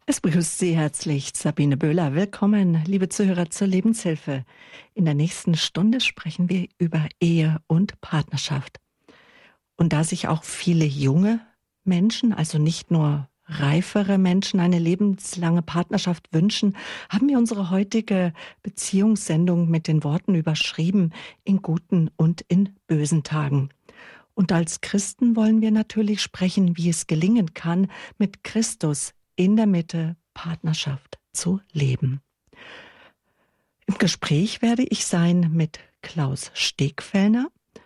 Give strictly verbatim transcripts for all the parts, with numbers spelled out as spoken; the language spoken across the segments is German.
Es begrüßt Sie herzlich Sabine Böhler. Willkommen, liebe Zuhörer, zur Lebenshilfe. In der nächsten Stunde sprechen wir über Ehe und Partnerschaft. Und da sich auch viele junge Menschen, also nicht nur reifere Menschen, eine lebenslange Partnerschaft wünschen, haben wir unsere heutige Beziehungssendung mit den Worten überschrieben: in guten und in bösen Tagen. Und als Christen wollen wir natürlich sprechen, wie es gelingen kann, mit Christus in der Mitte Partnerschaft zu leben. Im Gespräch werde ich sein mit Klaus Stegfellner.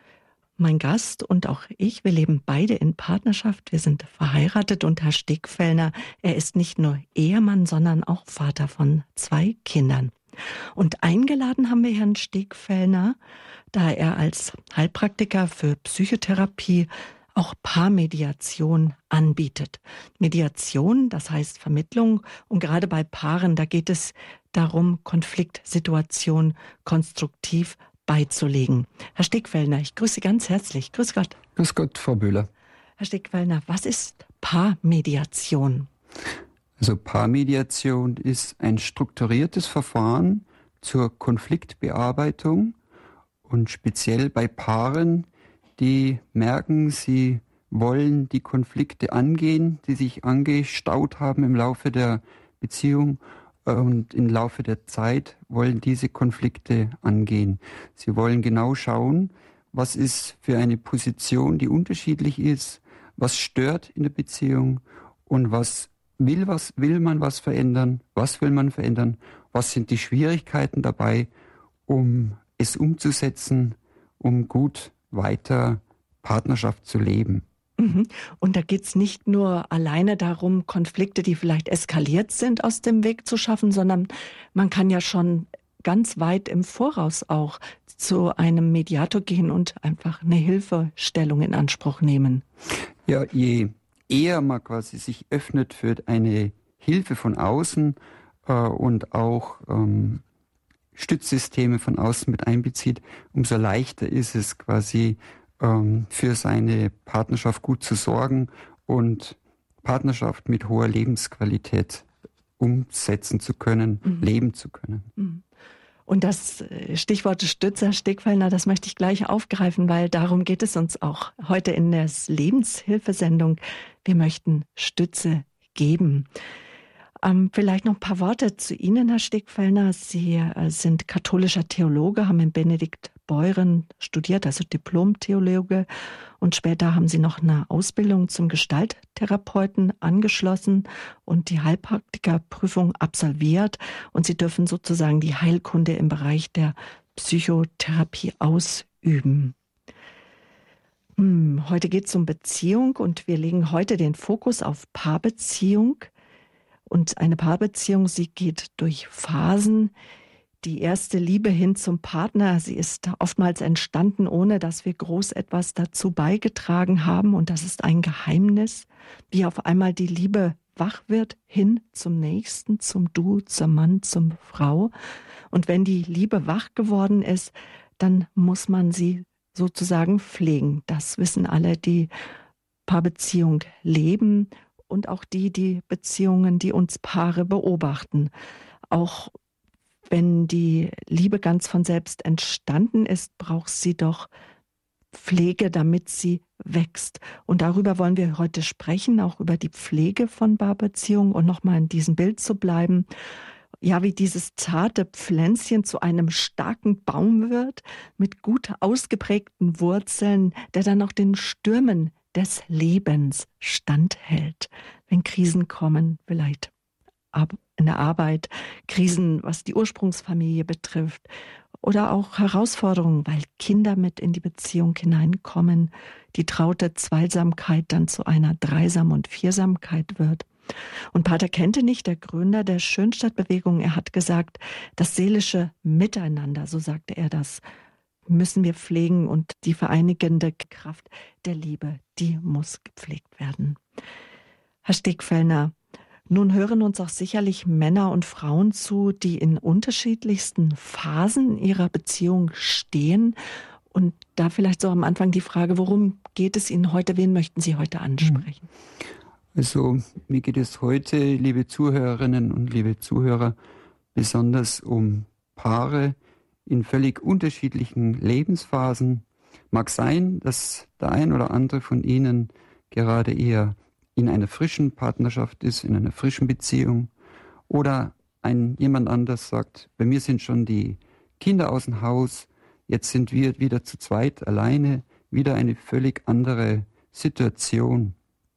Mein Gast und auch ich, wir leben beide in Partnerschaft, wir sind verheiratet, und Herr Stegfellner, er ist nicht nur Ehemann, sondern auch Vater von zwei Kindern. Und eingeladen haben wir Herrn Stegfellner, da er als Heilpraktiker für Psychotherapie auch Paarmediation anbietet. Mediation, das heißt Vermittlung, und gerade bei Paaren, da geht es darum, Konfliktsituationen konstruktiv beizulegen. Herr Stegfellner, ich grüße Sie ganz herzlich. Grüß Gott. Grüß Gott, Frau Böhler. Herr Stegfellner, was ist Paarmediation? Also Paarmediation ist ein strukturiertes Verfahren zur Konfliktbearbeitung und speziell bei Paaren, die merken, sie wollen die Konflikte angehen, die sich angestaut haben im Laufe der Beziehung, und im Laufe der Zeit wollen diese Konflikte angehen. Sie wollen genau schauen, was ist für eine Position, die unterschiedlich ist, was stört in der Beziehung und was will, was will man was verändern, was will man verändern, was sind die Schwierigkeiten dabei, um es umzusetzen, um gut weiter Partnerschaft zu leben. Und da geht es nicht nur alleine darum, Konflikte, die vielleicht eskaliert sind, aus dem Weg zu schaffen, sondern man kann ja schon ganz weit im Voraus auch zu einem Mediator gehen und einfach eine Hilfestellung in Anspruch nehmen. Ja, je eher man quasi sich öffnet für eine Hilfe von außen äh, und auch ähm, Stützsysteme von außen mit einbezieht, umso leichter ist es quasi ähm, für seine Partnerschaft gut zu sorgen und Partnerschaft mit hoher Lebensqualität umsetzen zu können, mhm. leben zu können. Mhm. Und das Stichwort Stützer, Stegfellner, das möchte ich gleich aufgreifen, weil darum geht es uns auch heute in der Lebenshilfesendung. Wir möchten Stütze geben. Ähm, vielleicht noch ein paar Worte zu Ihnen, Herr Stegfellner. Sie äh, sind katholischer Theologe, haben in Benedikt Beuren studiert, also Diplom-Theologe. Und später haben Sie noch eine Ausbildung zum Gestalttherapeuten angeschlossen und die Heilpraktikerprüfung absolviert. Und Sie dürfen sozusagen die Heilkunde im Bereich der Psychotherapie ausüben. Hm, heute geht es um Beziehung und wir legen heute den Fokus auf Paarbeziehung. Und eine Paarbeziehung, sie geht durch Phasen. Die erste Liebe hin zum Partner, sie ist oftmals entstanden, ohne dass wir groß etwas dazu beigetragen haben. Und das ist ein Geheimnis, wie auf einmal die Liebe wach wird hin zum Nächsten, zum Du, zum Mann, zum Frau. Und wenn die Liebe wach geworden ist, dann muss man sie sozusagen pflegen. Das wissen alle, die Paarbeziehung leben. Und auch die, die Beziehungen, die uns Paare beobachten. Auch wenn die Liebe ganz von selbst entstanden ist, braucht sie doch Pflege, damit sie wächst. Und darüber wollen wir heute sprechen, auch über die Pflege von Paarbeziehungen und nochmal in diesem Bild zu bleiben. Ja, wie dieses zarte Pflänzchen zu einem starken Baum wird, mit gut ausgeprägten Wurzeln, der dann auch den Stürmen des Lebens standhält, wenn Krisen kommen, vielleicht in der Arbeit, Krisen, was die Ursprungsfamilie betrifft, oder auch Herausforderungen, weil Kinder mit in die Beziehung hineinkommen, die traute Zweisamkeit dann zu einer Dreisam- und Viersamkeit wird. Und Pater Kentenich, der Gründer der Schönstadtbewegung, er hat gesagt, das seelische Miteinander, so sagte er das, müssen wir pflegen, und die vereinigende Kraft der Liebe, die muss gepflegt werden. Herr Stegfellner, nun hören uns auch sicherlich Männer und Frauen zu, die in unterschiedlichsten Phasen ihrer Beziehung stehen. Und da vielleicht so am Anfang die Frage, worum geht es Ihnen heute? Wen möchten Sie heute ansprechen? Also mir geht es heute, liebe Zuhörerinnen und liebe Zuhörer, besonders um Paare in völlig unterschiedlichen Lebensphasen. Mag sein, dass der ein oder andere von Ihnen gerade eher in einer frischen Partnerschaft ist, in einer frischen Beziehung, oder ein jemand anders sagt, bei mir sind schon die Kinder aus dem Haus, jetzt sind wir wieder zu zweit alleine, wieder eine völlig andere Situation.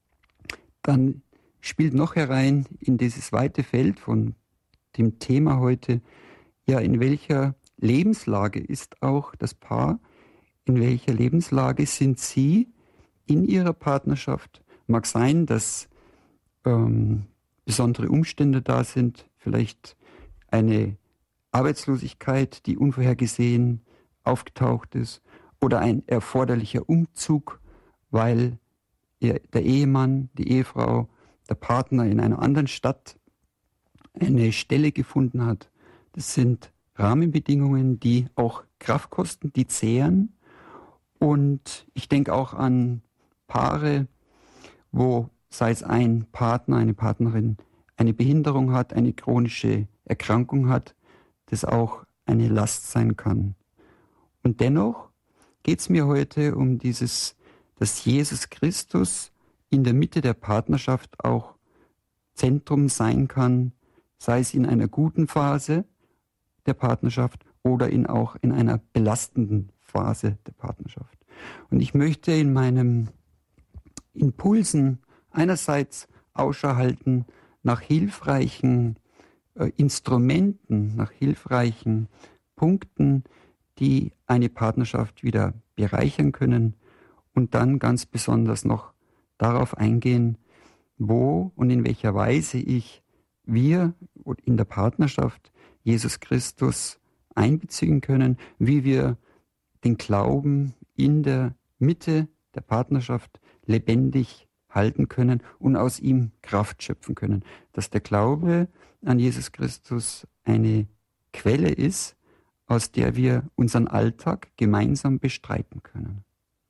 Dann spielt noch herein in dieses weite Feld von dem Thema heute, ja, in welcher Lebenslage ist auch das Paar, in welcher Lebenslage sind Sie in Ihrer Partnerschaft? Mag sein, dass ähm, besondere Umstände da sind, vielleicht eine Arbeitslosigkeit, die unvorhergesehen aufgetaucht ist, oder ein erforderlicher Umzug, weil der Ehemann, die Ehefrau, der Partner in einer anderen Stadt eine Stelle gefunden hat. Das sind Rahmenbedingungen, die auch Kraft kosten, die zehren. Und ich denke auch an Paare, wo, sei es ein Partner, eine Partnerin, eine Behinderung hat, eine chronische Erkrankung hat, das auch eine Last sein kann. Und dennoch geht es mir heute um dieses, dass Jesus Christus in der Mitte der Partnerschaft auch Zentrum sein kann, sei es in einer guten Phase der Partnerschaft oder in auch in einer belastenden Phase der Partnerschaft. Und ich möchte in meinen Impulsen einerseits Ausschau halten nach hilfreichen äh, Instrumenten, nach hilfreichen Punkten, die eine Partnerschaft wieder bereichern können, und dann ganz besonders noch darauf eingehen, wo und in welcher Weise ich, wir in der Partnerschaft Jesus Christus einbeziehen können, wie wir den Glauben in der Mitte der Partnerschaft lebendig halten können und aus ihm Kraft schöpfen können. Dass der Glaube an Jesus Christus eine Quelle ist, aus der wir unseren Alltag gemeinsam bestreiten können.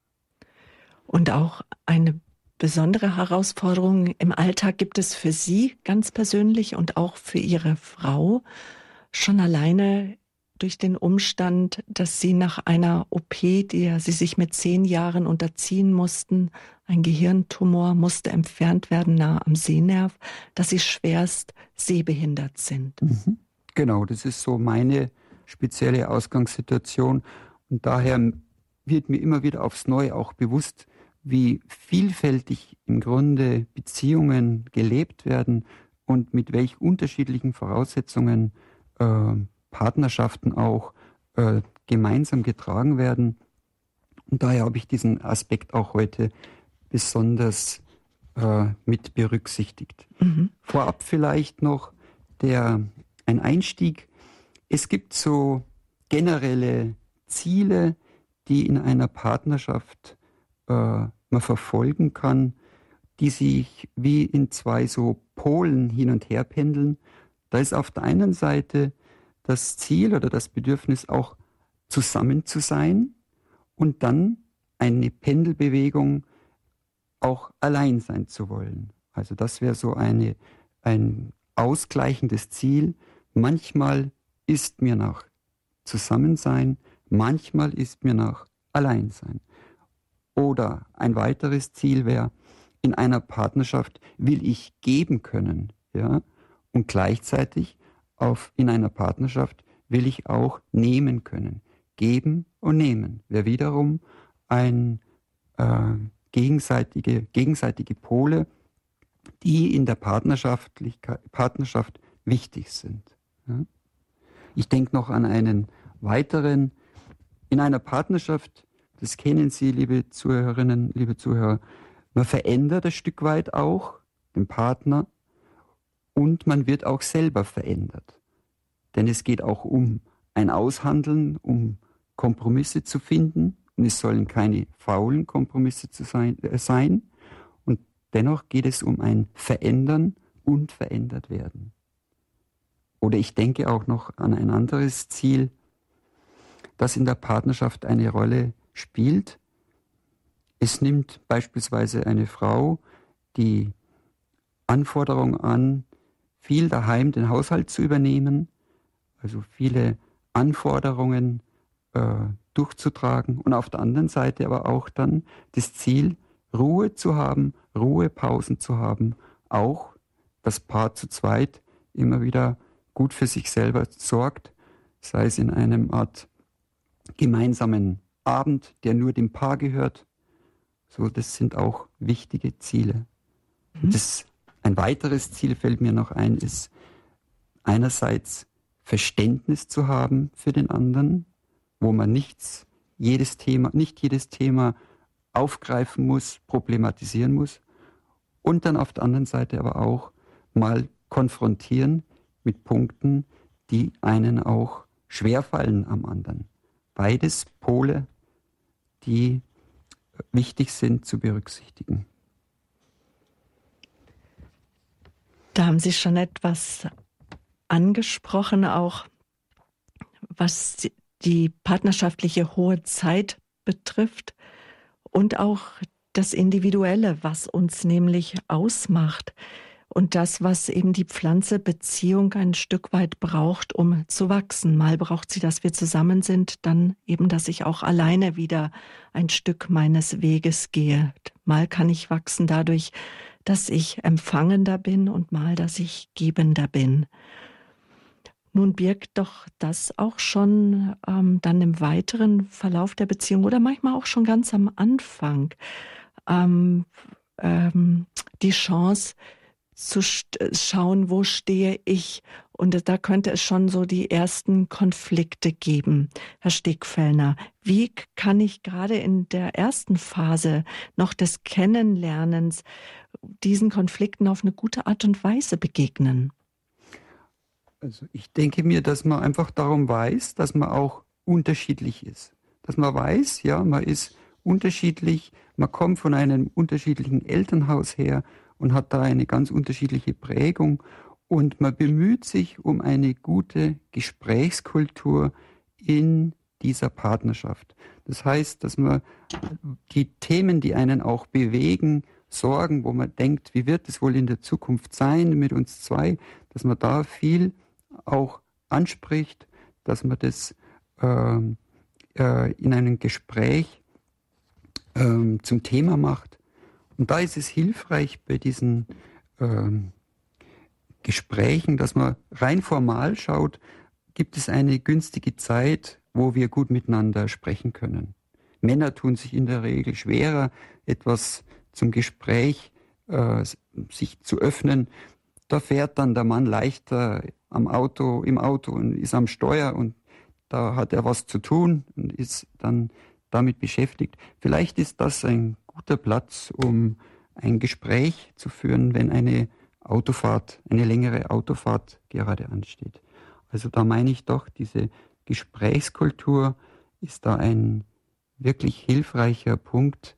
Und auch eine besondere Herausforderung im Alltag gibt es für Sie ganz persönlich und auch für Ihre Frau, schon alleine durch den Umstand, dass Sie nach einer O P, der Sie sich mit zehn Jahren unterziehen mussten, ein Gehirntumor musste entfernt werden, nahe am Sehnerv, dass Sie schwerst sehbehindert sind. Mhm. Genau, das ist so meine spezielle Ausgangssituation. Und daher wird mir immer wieder aufs Neue auch bewusst, wie vielfältig im Grunde Beziehungen gelebt werden und mit welch unterschiedlichen Voraussetzungen äh, Partnerschaften auch äh, gemeinsam getragen werden. Und daher habe ich diesen Aspekt auch heute besonders äh, mit berücksichtigt. Mhm. Vorab vielleicht noch der, ein Einstieg. Es gibt so generelle Ziele, die in einer Partnerschaft äh, man verfolgen kann, die sich wie in zwei so Polen hin und her pendeln. Da ist auf der einen Seite das Ziel oder das Bedürfnis, auch zusammen zu sein, und dann eine Pendelbewegung, auch allein sein zu wollen. Also das wäre so eine, ein ausgleichendes Ziel. Manchmal ist mir nach Zusammensein, manchmal ist mir nach Alleinsein. Oder ein weiteres Ziel wäre, in einer Partnerschaft will ich geben können, ja, und gleichzeitig auf, in einer Partnerschaft will ich auch nehmen können. Geben und nehmen wäre wiederum ein äh, gegenseitige, gegenseitige Pole, die in der Partnerschaftlichkeit, Partnerschaft wichtig sind. Ja. Ich denke noch an einen weiteren, in einer Partnerschaft, das kennen Sie, liebe Zuhörerinnen, liebe Zuhörer, man verändert ein Stück weit auch den Partner und man wird auch selber verändert. Denn es geht auch um ein Aushandeln, um Kompromisse zu finden, und es sollen keine faulen Kompromisse zu sein, äh, sein. Und dennoch geht es um ein Verändern und verändert werden. Oder ich denke auch noch an ein anderes Ziel, das in der Partnerschaft eine Rolle spielt. Es nimmt beispielsweise eine Frau, die Anforderung an, viel daheim den Haushalt zu übernehmen, also viele Anforderungen äh, durchzutragen und auf der anderen Seite aber auch dann das Ziel, Ruhe zu haben, Ruhepausen zu haben, auch das Paar zu zweit immer wieder gut für sich selber sorgt, sei es in einem Art gemeinsamen Abend, der nur dem Paar gehört. So, das sind auch wichtige Ziele. Mhm. Das, ein weiteres Ziel fällt mir noch ein, ist einerseits Verständnis zu haben für den anderen, wo man nichts, jedes Thema, nicht jedes Thema aufgreifen muss, problematisieren muss. Und dann auf der anderen Seite aber auch mal konfrontieren mit Punkten, die einen auch schwerfallen am anderen. Beides Pole, die wichtig sind zu berücksichtigen. Da haben Sie schon etwas angesprochen, auch was die partnerschaftliche hohe Zeit betrifft und auch das Individuelle, was uns nämlich ausmacht und das, was eben die Pflanze Beziehung ein Stück weit braucht, um zu wachsen. Mal braucht sie, dass wir zusammen sind, dann eben, dass ich auch alleine wieder ein Stück meines Weges gehe. Mal kann ich wachsen dadurch, dass ich empfangender bin und mal, dass ich gebender bin. Nun birgt doch das auch schon ähm, dann im weiteren Verlauf der Beziehung oder manchmal auch schon ganz am Anfang ähm, ähm, die Chance zu st- schauen, wo stehe ich. Und da könnte es schon so die ersten Konflikte geben. Herr Stegfellner, wie kann ich gerade in der ersten Phase noch des Kennenlernens diesen Konflikten auf eine gute Art und Weise begegnen? Also ich denke mir, dass man einfach darum weiß, dass man auch unterschiedlich ist. Dass man weiß, ja, man ist unterschiedlich, man kommt von einem unterschiedlichen Elternhaus her und hat da eine ganz unterschiedliche Prägung und man bemüht sich um eine gute Gesprächskultur in dieser Partnerschaft. Das heißt, dass man die Themen, die einen auch bewegen, Sorgen, wo man denkt, wie wird es wohl in der Zukunft sein mit uns zwei, dass man da viel auch anspricht, dass man das äh, äh, in einem Gespräch äh, zum Thema macht. Und da ist es hilfreich bei diesen äh, Gesprächen, dass man rein formal schaut, gibt es eine günstige Zeit, wo wir gut miteinander sprechen können. Männer tun sich in der Regel schwerer, etwas zum Gespräch äh, sich zu öffnen. Da fährt dann der Mann leichter am Auto, im Auto und ist am Steuer und da hat er was zu tun und ist dann damit beschäftigt. Vielleicht ist das ein guter Platz, um ein Gespräch zu führen, wenn eine Autofahrt, eine längere Autofahrt gerade ansteht. Also da meine ich doch, diese Gesprächskultur ist da ein wirklich hilfreicher Punkt,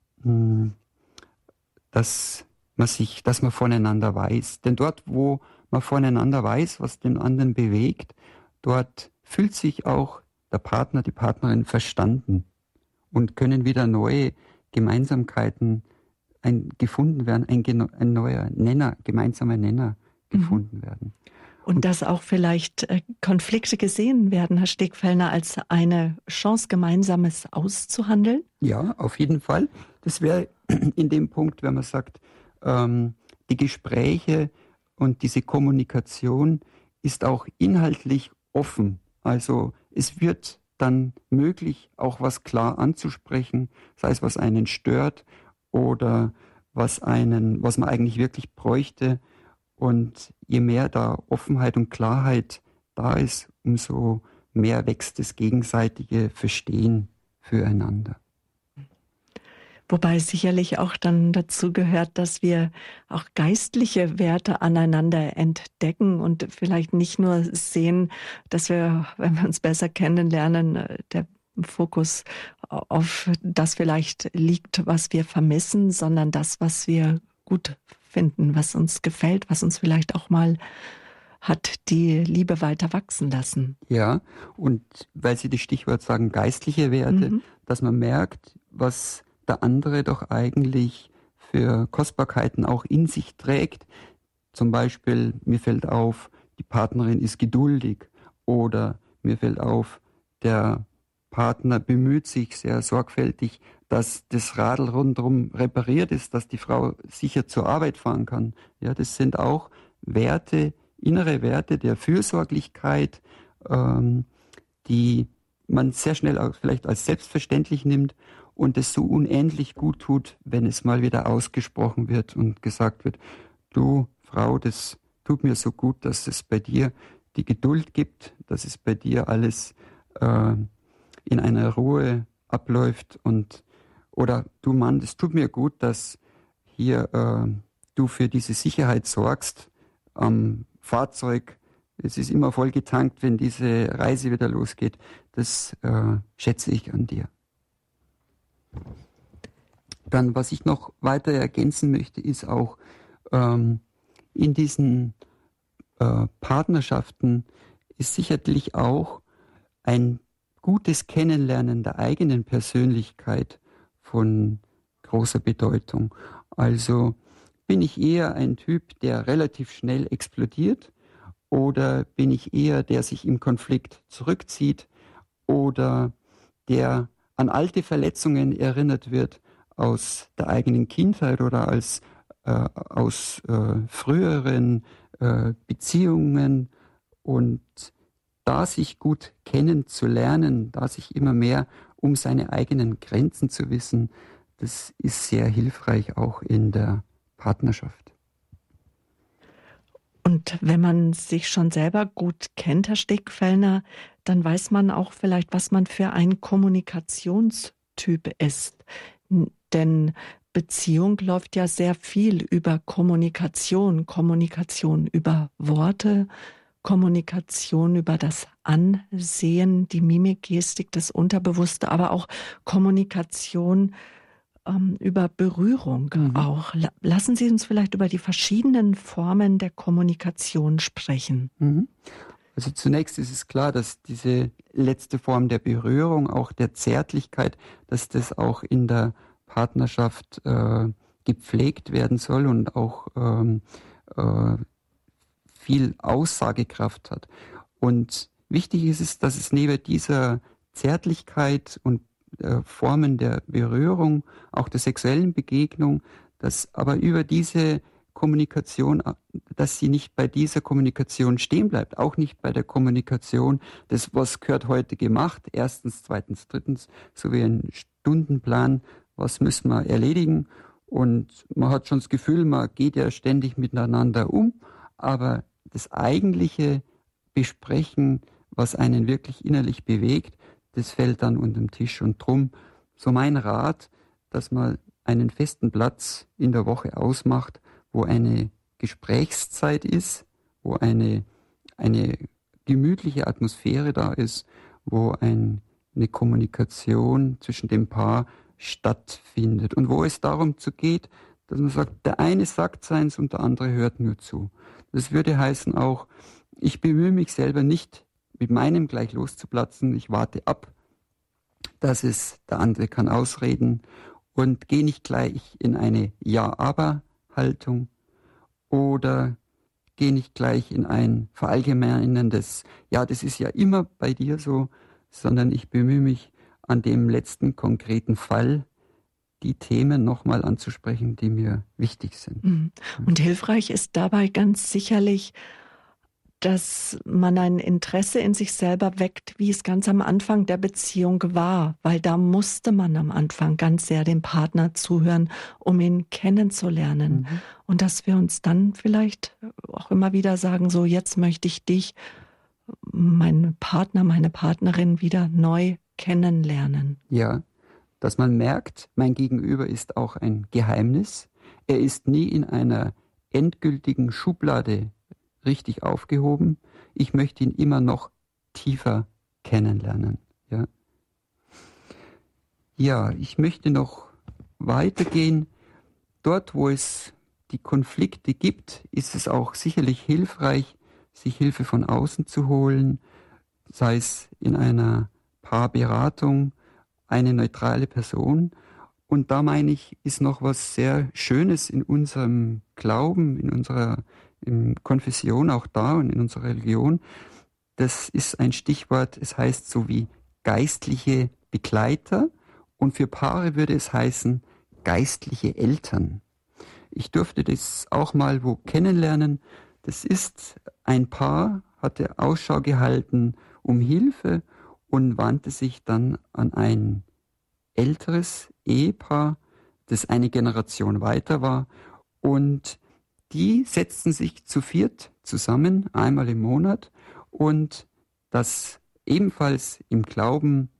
dass man sich, dass man voneinander weiß. Denn dort, wo man voneinander weiß, was den anderen bewegt, dort fühlt sich auch der Partner, die Partnerin verstanden und können wieder neue Gemeinsamkeiten ein, gefunden werden, ein, ein neuer Nenner, gemeinsamer Nenner gefunden mhm. werden. Und, und dass auch vielleicht äh, Konflikte gesehen werden, Herr Stegfellner, als eine Chance, Gemeinsames auszuhandeln? Ja, auf jeden Fall. Das wäre in dem Punkt, wenn man sagt, ähm, die Gespräche und diese Kommunikation ist auch inhaltlich offen. Also es wird dann möglich, auch was klar anzusprechen, sei es was einen stört oder was einen, was man eigentlich wirklich bräuchte. Und je mehr da Offenheit und Klarheit da ist, umso mehr wächst das gegenseitige Verstehen füreinander. Wobei sicherlich auch dann dazu gehört, dass wir auch geistliche Werte aneinander entdecken und vielleicht nicht nur sehen, dass wir, wenn wir uns besser kennenlernen, der Fokus auf das vielleicht liegt, was wir vermissen, sondern das, was wir gut finden, was uns gefällt, was uns vielleicht auch mal hat die Liebe weiter wachsen lassen. Ja, und weil Sie das Stichwort sagen, geistliche Werte, mhm. dass man merkt, was der andere doch eigentlich für Kostbarkeiten auch in sich trägt. Zum Beispiel, mir fällt auf, die Partnerin ist geduldig, oder mir fällt auf, der Partner bemüht sich sehr sorgfältig, dass das Radl rundherum repariert ist, dass die Frau sicher zur Arbeit fahren kann. Ja, das sind auch Werte, innere Werte der Fürsorglichkeit, ähm, die man sehr schnell auch vielleicht als selbstverständlich nimmt und es so unendlich gut tut, wenn es mal wieder ausgesprochen wird und gesagt wird, du Frau, das tut mir so gut, dass es bei dir die Geduld gibt, dass es bei dir alles äh, in einer Ruhe abläuft, und oder du Mann, das tut mir gut, dass hier äh, du für diese Sicherheit sorgst am Fahrzeug. Es ist immer voll getankt, wenn diese Reise wieder losgeht. Das äh, schätze ich an dir. Dann, was ich noch weiter ergänzen möchte, ist auch ähm, in diesen äh, Partnerschaften ist sicherlich auch ein gutes Kennenlernen der eigenen Persönlichkeit von großer Bedeutung. Also bin ich eher ein Typ, der relativ schnell explodiert, oder bin ich eher, der sich im Konflikt zurückzieht oder der an alte Verletzungen erinnert wird aus der eigenen Kindheit oder als, äh, aus äh, früheren äh, Beziehungen, und da sich gut kennenzulernen, da sich immer mehr um seine eigenen Grenzen zu wissen, das ist sehr hilfreich auch in der Partnerschaft. Und wenn man sich schon selber gut kennt, Herr Stegfellner, dann weiß man auch vielleicht, was man für ein Kommunikationstyp ist. Denn Beziehung läuft ja sehr viel über Kommunikation, Kommunikation über Worte, Kommunikation über das Ansehen, die Mimik, Gestik, das Unterbewusste, aber auch Kommunikation ähm, über Berührung mhm. auch. Lassen Sie uns vielleicht über die verschiedenen Formen der Kommunikation sprechen. Mhm. Also zunächst ist es klar, dass diese letzte Form der Berührung, auch der Zärtlichkeit, dass das auch in der Partnerschaft äh, gepflegt werden soll und auch ähm, äh, viel Aussagekraft hat. Und wichtig ist es, dass es neben dieser Zärtlichkeit und äh, Formen der Berührung, auch der sexuellen Begegnung, dass aber über diese Kommunikation, dass sie nicht bei dieser Kommunikation stehen bleibt, auch nicht bei der Kommunikation des, was gehört heute gemacht, erstens, zweitens, drittens, so wie ein Stundenplan, was müssen wir erledigen, und man hat schon das Gefühl, man geht ja ständig miteinander um, aber das eigentliche Besprechen, was einen wirklich innerlich bewegt, das fällt dann unter den Tisch. Und drum so mein Rat, dass man einen festen Platz in der Woche ausmacht, wo eine Gesprächszeit ist, wo eine, eine gemütliche Atmosphäre da ist, wo ein, eine Kommunikation zwischen dem Paar stattfindet und wo es darum zu geht, dass man sagt, der eine sagt seins und der andere hört nur zu. Das würde heißen auch, ich bemühe mich selber nicht, mit meinem gleich loszuplatzen. Ich warte ab, dass es der andere kann ausreden, und gehe nicht gleich in eine Ja-Aber-Haltung oder gehe nicht gleich in ein verallgemeinerndes, ja, das ist ja immer bei dir so, sondern ich bemühe mich, an dem letzten konkreten Fall die Themen nochmal anzusprechen, die mir wichtig sind. Und hilfreich ist dabei ganz sicherlich, dass man ein Interesse in sich selber weckt, wie es ganz am Anfang der Beziehung war, weil da musste man am Anfang ganz sehr dem Partner zuhören, um ihn kennenzulernen. Mhm. Und dass wir uns dann vielleicht auch immer wieder sagen, so jetzt möchte ich dich, meinen Partner, meine Partnerin wieder neu kennenlernen. Ja, dass man merkt, mein Gegenüber ist auch ein Geheimnis. Er ist nie in einer endgültigen Schublade richtig aufgehoben. Ich möchte ihn immer noch tiefer kennenlernen. Ja, ja, ich möchte noch weitergehen. Dort, wo es die Konflikte gibt, ist es auch sicherlich hilfreich, sich Hilfe von außen zu holen, sei es in einer Paarberatung, eine neutrale Person, Und da meine ich, ist noch was sehr Schönes in unserem Glauben, in unserer in Konfession auch da und in unserer Religion. Das ist ein Stichwort, es heißt so wie geistliche Begleiter und für Paare würde es heißen geistliche Eltern. Ich durfte das auch mal wo kennenlernen. Das ist ein Paar, hatte Ausschau gehalten um Hilfe und wandte sich dann an ein älteres Ehepaar, das eine Generation weiter war. Und die setzten sich zu viert zusammen, einmal im Monat. Und das ebenfalls im Glauben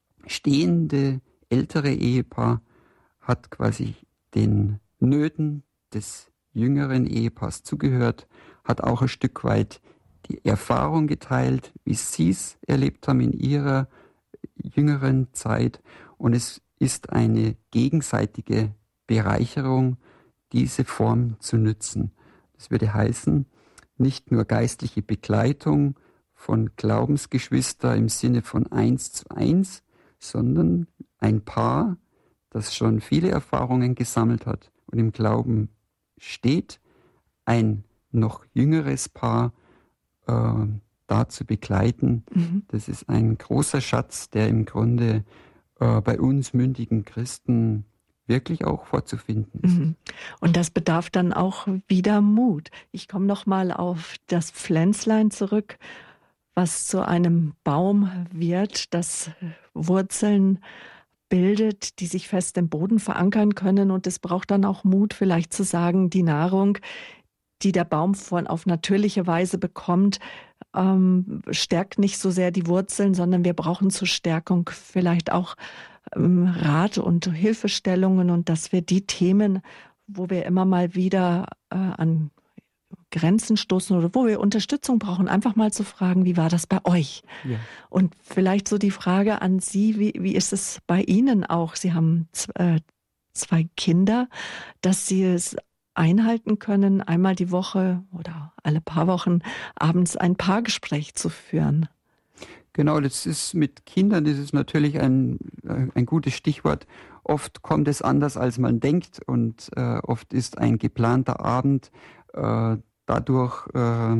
stehende ältere Ehepaar hat quasi den Nöten des jüngeren Ehepaars zugehört, hat auch ein Stück weit die Erfahrung geteilt, wie sie es erlebt haben in ihrer jüngeren Zeit. Und es ist eine gegenseitige Bereicherung, diese Form zu nützen. Das würde heißen, nicht nur geistliche Begleitung von Glaubensgeschwister im Sinne von eins zu eins, sondern ein Paar, das schon viele Erfahrungen gesammelt hat und im Glauben steht, ein noch jüngeres Paar äh, da zu begleiten. Mhm. Das ist ein großer Schatz, der im Grunde äh, bei uns mündigen Christen wirklich auch vorzufinden ist. Mhm. Und das bedarf dann auch wieder Mut. Ich komme noch mal auf das Pflänzlein zurück, was zu einem Baum wird, das Wurzeln bildet, die sich fest im Boden verankern können. Und es braucht dann auch Mut, vielleicht zu sagen, die Nahrung, die der Baum von auf natürliche Weise bekommt, ähm, stärkt nicht so sehr die Wurzeln, sondern wir brauchen zur Stärkung vielleicht auch ähm, Rat und Hilfestellungen und dass wir die Themen, wo wir immer mal wieder äh, an Grenzen stoßen oder wo wir Unterstützung brauchen, einfach mal zu fragen, wie war das bei euch? Ja. Und vielleicht so die Frage an Sie, wie, wie ist es bei Ihnen auch? Sie haben z- äh, zwei Kinder, dass Sie es einhalten können, einmal die Woche oder alle paar Wochen abends ein Paargespräch zu führen. Genau, das ist mit Kindern, das ist natürlich ein, ein gutes Stichwort. Oft kommt es anders, als man denkt und äh, oft ist ein geplanter Abend äh, dadurch äh,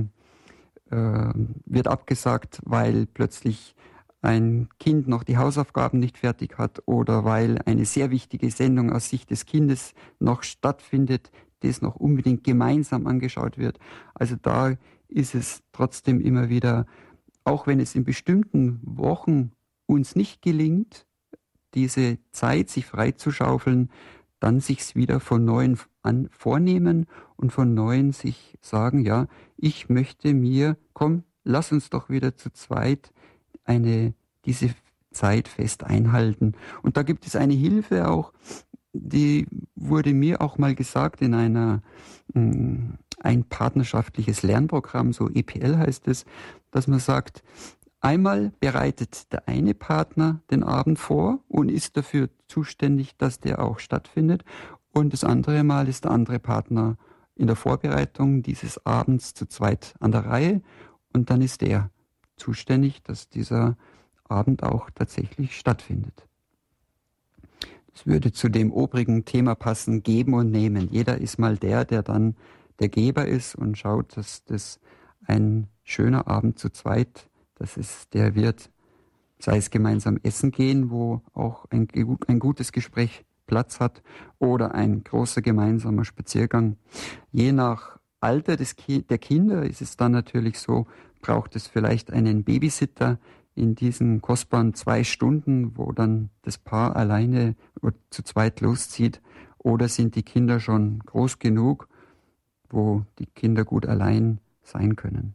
äh, wird abgesagt, weil plötzlich ein Kind noch die Hausaufgaben nicht fertig hat oder weil eine sehr wichtige Sendung aus Sicht des Kindes noch stattfindet, das noch unbedingt gemeinsam angeschaut wird. Also da ist es trotzdem immer wieder, auch wenn es in bestimmten Wochen uns nicht gelingt, diese Zeit sich freizuschaufeln, dann sich's wieder von Neuem an vornehmen und von Neuem sich sagen, ja, ich möchte mir, komm, lass uns doch wieder zu zweit eine, diese Zeit fest einhalten. Und da gibt es eine Hilfe auch, die wurde mir auch mal gesagt in einer, mh, ein partnerschaftliches Lernprogramm, so E P L heißt es, dass man sagt, einmal bereitet der eine Partner den Abend vor und ist dafür zuständig, dass der auch stattfindet. Und das andere Mal ist der andere Partner in der Vorbereitung dieses Abends zu zweit an der Reihe. Und dann ist der zuständig, dass dieser Abend auch tatsächlich stattfindet. Das würde zu dem obrigen Thema passen, geben und nehmen. Jeder ist mal der, der dann der Geber ist und schaut, dass das ein schöner Abend zu zweit, dass es der wird, sei es gemeinsam essen gehen, wo auch ein, ein gutes Gespräch Platz hat, oder ein großer gemeinsamer Spaziergang. Je nach Alter des Ki- der Kinder ist es dann natürlich so, braucht es vielleicht einen Babysitter in diesen kostbaren zwei Stunden, wo dann das Paar alleine oder zu zweit loszieht, oder sind die Kinder schon groß genug, wo die Kinder gut allein sein können.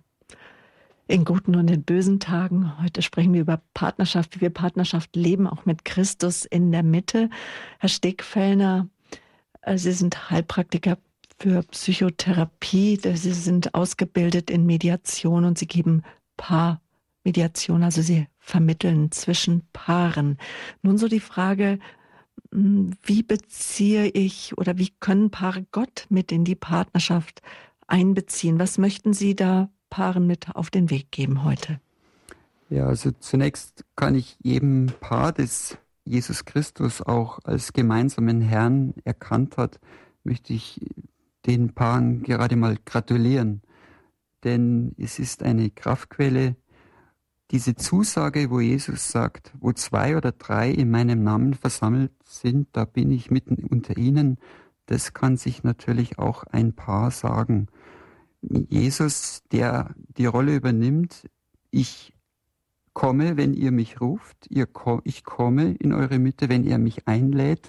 In guten und in bösen Tagen. Heute sprechen wir über Partnerschaft, wie wir Partnerschaft leben, auch mit Christus in der Mitte. Herr Stegfellner, Sie sind Heilpraktiker für Psychotherapie. Sie sind ausgebildet in Mediation und Sie geben Paarmediation, also Sie vermitteln zwischen Paaren. Nun so die Frage, wie beziehe ich oder wie können Paare Gott mit in die Partnerschaft einbeziehen? Was möchten Sie da Paaren mit auf den Weg geben heute? Ja, also zunächst kann ich jedem Paar, das Jesus Christus auch als gemeinsamen Herrn erkannt hat, möchte ich den Paaren gerade mal gratulieren. Denn es ist eine Kraftquelle, diese Zusage, wo Jesus sagt, wo zwei oder drei in meinem Namen versammelt sind, da bin ich mitten unter ihnen. Das kann sich natürlich auch ein Paar sagen. Jesus, der die Rolle übernimmt, ich komme, wenn ihr mich ruft, ihr, ich komme in eure Mitte, wenn ihr mich einlädt,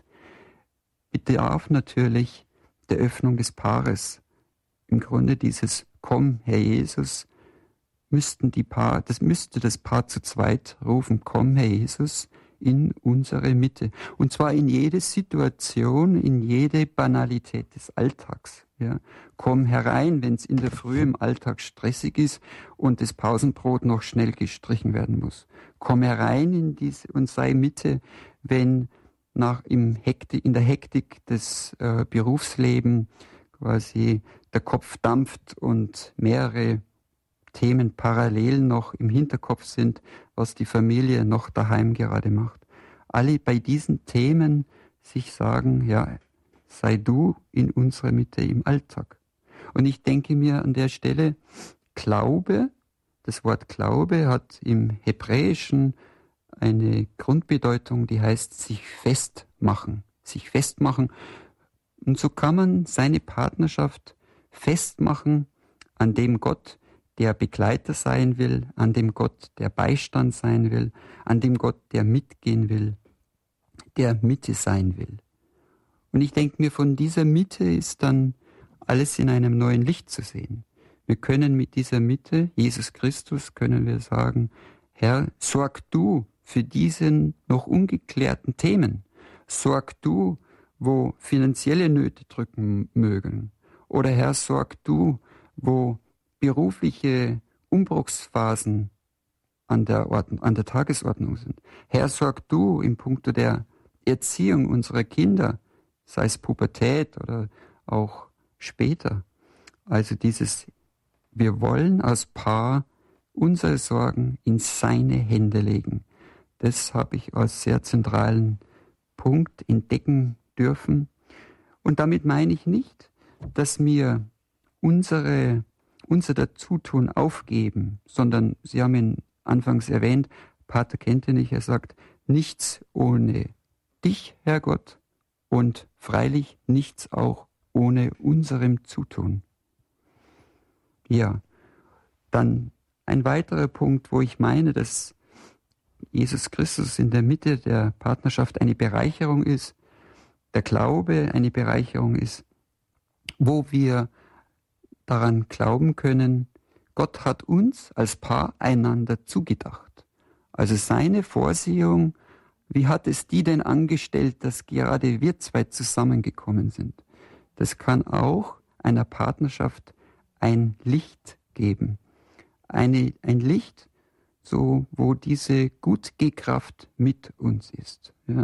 bedarf natürlich der Öffnung des Paares. Im Grunde dieses Komm, Herr Jesus, müssten die Paar, das müsste das Paar zu zweit rufen, komm, Herr Jesus, in unsere Mitte. Und zwar in jede Situation, in jede Banalität des Alltags. Ja. Komm herein, wenn es in der Früh im Alltag stressig ist und das Pausenbrot noch schnell gestrichen werden muss. Komm herein in diese und sei Mitte, wenn nach im Hektik, in der Hektik des äh, Berufslebens quasi der Kopf dampft und mehrere Themen parallel noch im Hinterkopf sind, was die Familie noch daheim gerade macht. Alle bei diesen Themen sich sagen, ja, sei du in unserer Mitte im Alltag. Und ich denke mir an der Stelle, Glaube, das Wort Glaube hat im Hebräischen eine Grundbedeutung, die heißt sich festmachen, sich festmachen. Und so kann man seine Partnerschaft festmachen an dem Gott, der Begleiter sein will, an dem Gott, der Beistand sein will, an dem Gott, der mitgehen will, der Mitte sein will. Und ich denke mir, von dieser Mitte ist dann alles in einem neuen Licht zu sehen. Wir können mit dieser Mitte, Jesus Christus, können wir sagen, Herr, sorg du für diese noch ungeklärten Themen. Sorg du, wo finanzielle Nöte drücken mögen. Oder Herr, sorg du, wo berufliche Umbruchsphasen an der, Ordnung, an der Tagesordnung sind. Herr, sorg du im Punkto der Erziehung unserer Kinder, sei es Pubertät oder auch später. Also dieses, wir wollen als Paar unsere Sorgen in seine Hände legen. Das habe ich als sehr zentralen Punkt entdecken dürfen. Und damit meine ich nicht, dass wir unsere unser Dazutun aufgeben, sondern Sie haben ihn anfangs erwähnt, Pater Kentenich, er sagt, nichts ohne dich, Herr Gott, und freilich nichts auch ohne unserem Zutun. Ja, dann ein weiterer Punkt, wo ich meine, dass Jesus Christus in der Mitte der Partnerschaft eine Bereicherung ist, der Glaube eine Bereicherung ist, wo wir daran glauben können, Gott hat uns als Paar einander zugedacht. Also seine Vorsehung, wie hat es die denn angestellt, dass gerade wir zwei zusammengekommen sind? Das kann auch einer Partnerschaft ein Licht geben. Eine, ein Licht, so, wo diese Gutgekraft mit uns ist. Ja.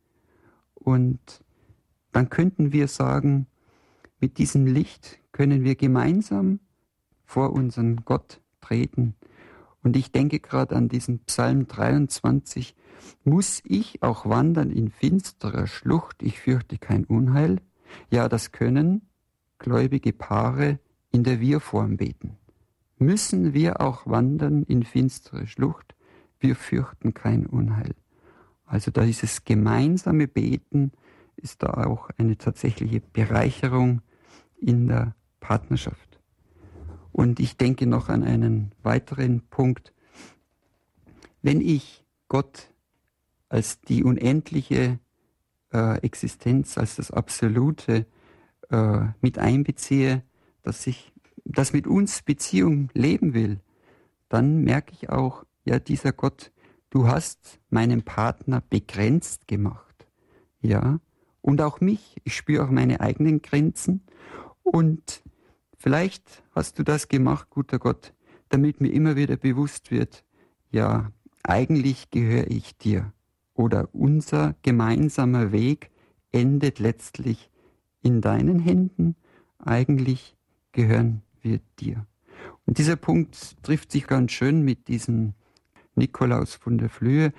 Und dann könnten wir sagen, mit diesem Licht können wir gemeinsam vor unseren Gott treten. Und ich denke gerade an diesen Psalm dreiundzwanzig. Muss ich auch wandern in finsterer Schlucht, ich fürchte kein Unheil? Ja, das können gläubige Paare in der Wir-Form beten. Müssen wir auch wandern in finstere Schlucht, wir fürchten kein Unheil. Also da dieses gemeinsame Beten ist da auch eine tatsächliche Bereicherung in der Partnerschaft. Und ich denke noch an einen weiteren Punkt. Wenn ich Gott als die unendliche äh, Existenz, als das Absolute äh, mit einbeziehe, dass ich, dass mit uns Beziehung leben will, dann merke ich auch, ja, dieser Gott, du hast meinen Partner begrenzt gemacht. Ja, und auch mich. Ich spüre auch meine eigenen Grenzen. Und vielleicht hast du das gemacht, guter Gott, damit mir immer wieder bewusst wird, ja, eigentlich gehöre ich dir. Oder unser gemeinsamer Weg endet letztlich in deinen Händen. Eigentlich gehören wir dir. Und dieser Punkt trifft sich ganz schön mit diesem Nikolaus von der Flühe,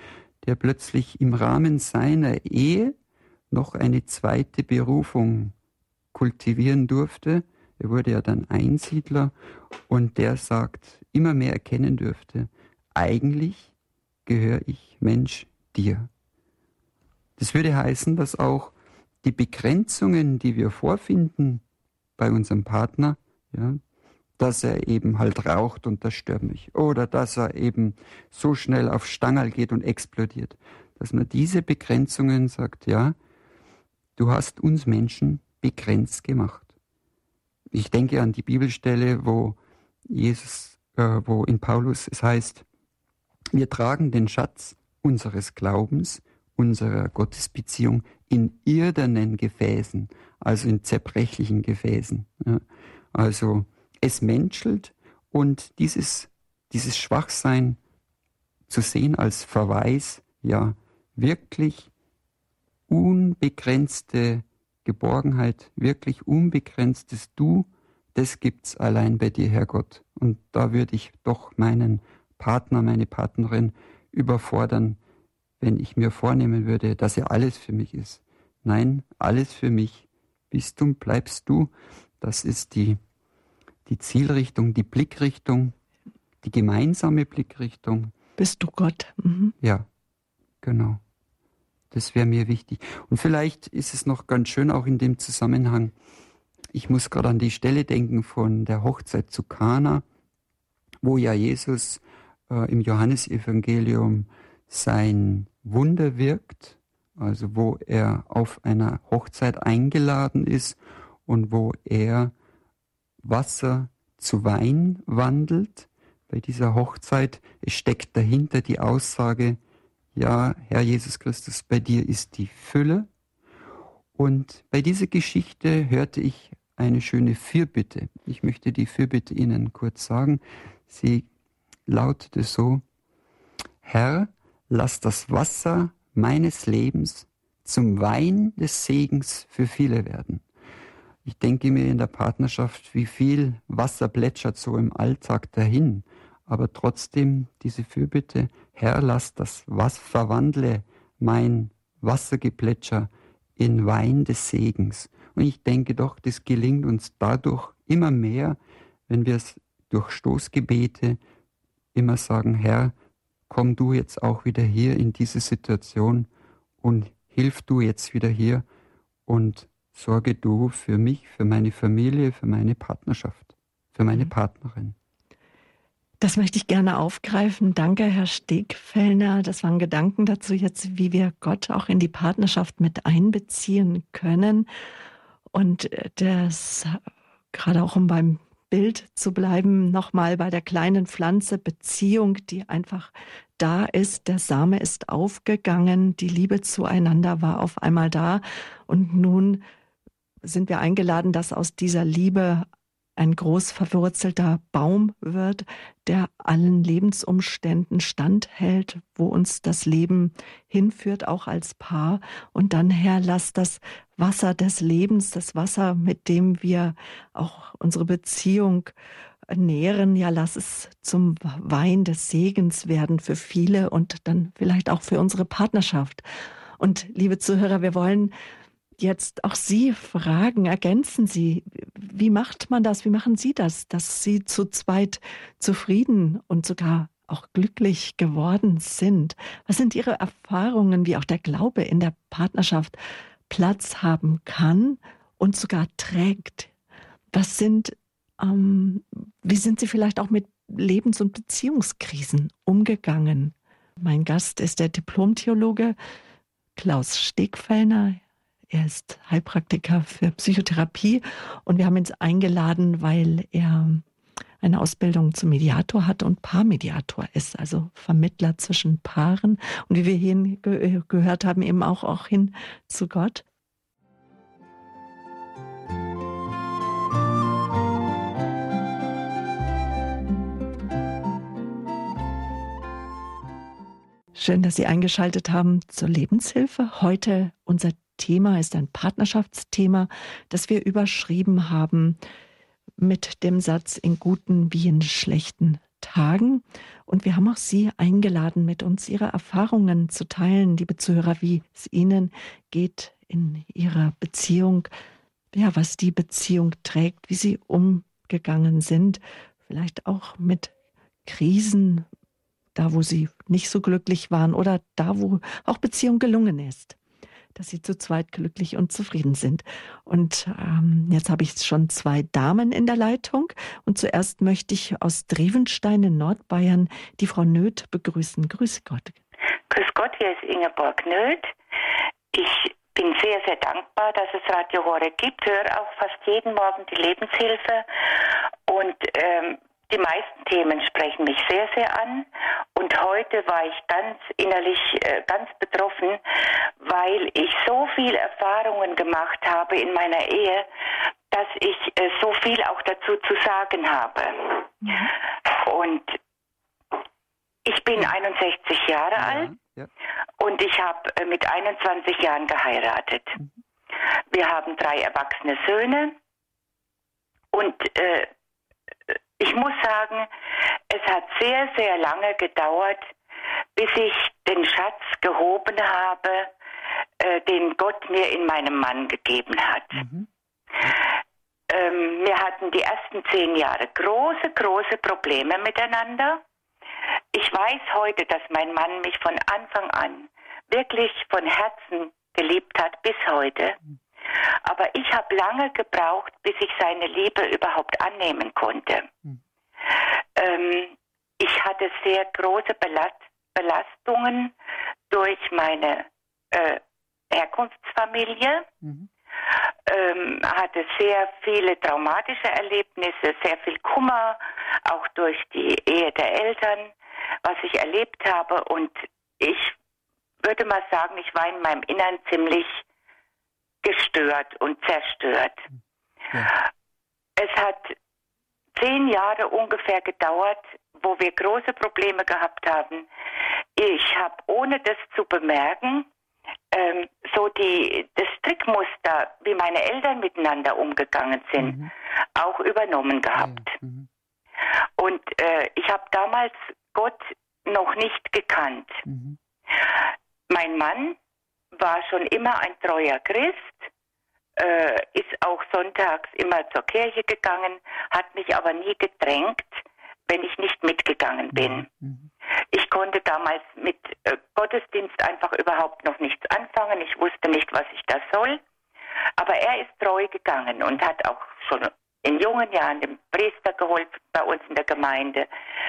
der plötzlich im Rahmen seiner Ehe noch eine zweite Berufung kultivieren durfte. Er wurde ja dann Einsiedler und der sagt, immer mehr erkennen dürfte, eigentlich gehöre ich, Mensch, dir. Das würde heißen, dass auch die Begrenzungen, die wir vorfinden bei unserem Partner, ja, dass er eben halt raucht und das stört mich, oder dass er eben so schnell auf Stangerl geht und explodiert, dass man diese Begrenzungen sagt, ja, du hast uns Menschen begrenzt gemacht. Ich denke an die Bibelstelle, wo Jesus, äh, wo in Paulus es heißt, wir tragen den Schatz unseres Glaubens, unserer Gottesbeziehung in irdenen Gefäßen, also in zerbrechlichen Gefäßen. Ja. Also es menschelt und dieses, dieses Schwachsein zu sehen als Verweis, ja, wirklich unbegrenzte Geborgenheit, wirklich unbegrenztes Du, das gibt's allein bei dir, Herr Gott. Und da würde ich doch meinen Partner, meine Partnerin überfordern, wenn ich mir vornehmen würde, dass er alles für mich ist. Nein, alles für mich bist und bleibst du. Das ist die, die Zielrichtung, die Blickrichtung, die gemeinsame Blickrichtung. Bist du Gott? Mhm. Ja, genau. Das wäre mir wichtig. Und vielleicht ist es noch ganz schön auch in dem Zusammenhang, ich muss gerade an die Stelle denken von der Hochzeit zu Kana, wo ja Jesus äh, im Johannesevangelium sein Wunder wirkt, also wo er auf einer Hochzeit eingeladen ist und wo er Wasser zu Wein wandelt. Bei dieser Hochzeit, es steckt dahinter die Aussage, ja, Herr Jesus Christus, bei dir ist die Fülle. Und bei dieser Geschichte hörte ich eine schöne Fürbitte. Ich möchte die Fürbitte Ihnen kurz sagen. Sie lautete so, Herr, lass das Wasser meines Lebens zum Wein des Segens für viele werden. Ich denke mir in der Partnerschaft, wie viel Wasser plätschert so im Alltag dahin. Aber trotzdem diese Fürbitte, Herr, lass das was verwandle mein Wassergeplätscher in Wein des Segens. Und ich denke doch, das gelingt uns dadurch immer mehr, wenn wir es durch Stoßgebete immer sagen, Herr, komm du jetzt auch wieder hier in diese Situation und hilf du jetzt wieder hier und sorge du für mich, für meine Familie, für meine Partnerschaft, für meine Partnerin. Das möchte ich gerne aufgreifen. Danke, Herr Stegfellner. Das waren Gedanken dazu jetzt, wie wir Gott auch in die Partnerschaft mit einbeziehen können. Und das, gerade auch um beim Bild zu bleiben, nochmal bei der kleinen Pflanze Beziehung, die einfach da ist. Der Same ist aufgegangen, die Liebe zueinander war auf einmal da. Und nun sind wir eingeladen, dass aus dieser Liebe ein groß verwurzelter Baum wird, der allen Lebensumständen standhält, wo uns das Leben hinführt, auch als Paar. Und dann, Herr, lass das Wasser des Lebens, das Wasser, mit dem wir auch unsere Beziehung nähren, ja, lass es zum Wein des Segens werden für viele und dann vielleicht auch für unsere Partnerschaft. Und liebe Zuhörer, wir wollen jetzt auch Sie fragen, ergänzen Sie, wie macht man das, wie machen Sie das, dass Sie zu zweit zufrieden und sogar auch glücklich geworden sind? Was sind Ihre Erfahrungen, wie auch der Glaube in der Partnerschaft Platz haben kann und sogar trägt? Was sind, ähm, wie sind Sie vielleicht auch mit Lebens- und Beziehungskrisen umgegangen? Mein Gast ist der Diplom-Theologe Klaus Stegfellner. Er ist Heilpraktiker für Psychotherapie und wir haben ihn eingeladen, weil er eine Ausbildung zum Mediator hat und Paarmediator ist, also Vermittler zwischen Paaren und wie wir hier ge- gehört haben, eben auch, auch hin zu Gott. Schön, dass Sie eingeschaltet haben zur Lebenshilfe. Heute unser Thema ist ein Partnerschaftsthema, das wir überschrieben haben mit dem Satz in guten wie in schlechten Tagen. Und wir haben auch Sie eingeladen, mit uns Ihre Erfahrungen zu teilen, liebe Zuhörer, wie es Ihnen geht in Ihrer Beziehung, ja, was die Beziehung trägt, wie Sie umgegangen sind, vielleicht auch mit Krisen, da wo Sie nicht so glücklich waren oder da wo auch Beziehung gelungen ist, dass Sie zu zweit glücklich und zufrieden sind. Und ähm, jetzt habe ich schon zwei Damen in der Leitung. Und zuerst möchte ich aus Drevenstein in Nordbayern die Frau Nöth begrüßen. Grüße Gott. Grüß Gott, hier ist Ingeborg Nöth. Ich bin sehr, sehr dankbar, dass es Radio Horeb gibt. Höre auch fast jeden Morgen die Lebenshilfe. Und ähm, die meisten Themen sprechen mich sehr, sehr an. Und heute war ich ganz innerlich äh, ganz betroffen, weil ich so viele Erfahrungen gemacht habe in meiner Ehe, dass ich äh, so viel auch dazu zu sagen habe. Mhm. Und ich bin einundsechzig Jahre ja, alt ja. und ich habe äh, mit einundzwanzig Jahren geheiratet. Mhm. Wir haben drei erwachsene Söhne und äh, ich muss sagen, es hat sehr, sehr lange gedauert, bis ich den Schatz gehoben habe, äh, den Gott mir in meinem Mann gegeben hat. Mhm. Ähm, wir hatten die ersten zehn Jahre große, große Probleme miteinander. Ich weiß heute, dass mein Mann mich von Anfang an wirklich von Herzen geliebt hat, bis heute. Aber ich habe lange gebraucht, bis ich seine Liebe überhaupt annehmen konnte. Mhm. Ähm, ich hatte sehr große Belast- Belastungen durch meine äh, Herkunftsfamilie, mhm. ähm, hatte sehr viele traumatische Erlebnisse, sehr viel Kummer, auch durch die Ehe der Eltern, was ich erlebt habe. Und ich würde mal sagen, ich war in meinem Innern ziemlich gestört und zerstört. Ja. Es hat zehn Jahre ungefähr gedauert, wo wir große Probleme gehabt haben. Ich habe, ohne das zu bemerken, ähm, so die, das Strickmuster, wie meine Eltern miteinander umgegangen sind, mhm. auch übernommen gehabt. Ja. Mhm. Und äh, ich habe damals Gott noch nicht gekannt. Mhm. Mein Mann war schon immer ein treuer Christ, äh, ist auch sonntags immer zur Kirche gegangen, hat mich aber nie gedrängt, wenn ich nicht mitgegangen bin. Mhm. Ich konnte damals mit äh, Gottesdienst einfach überhaupt noch nichts anfangen. Ich wusste nicht, was ich da soll. Aber er ist treu gegangen und hat auch schon in jungen Jahren dem Priester geholfen bei uns in der Gemeinde.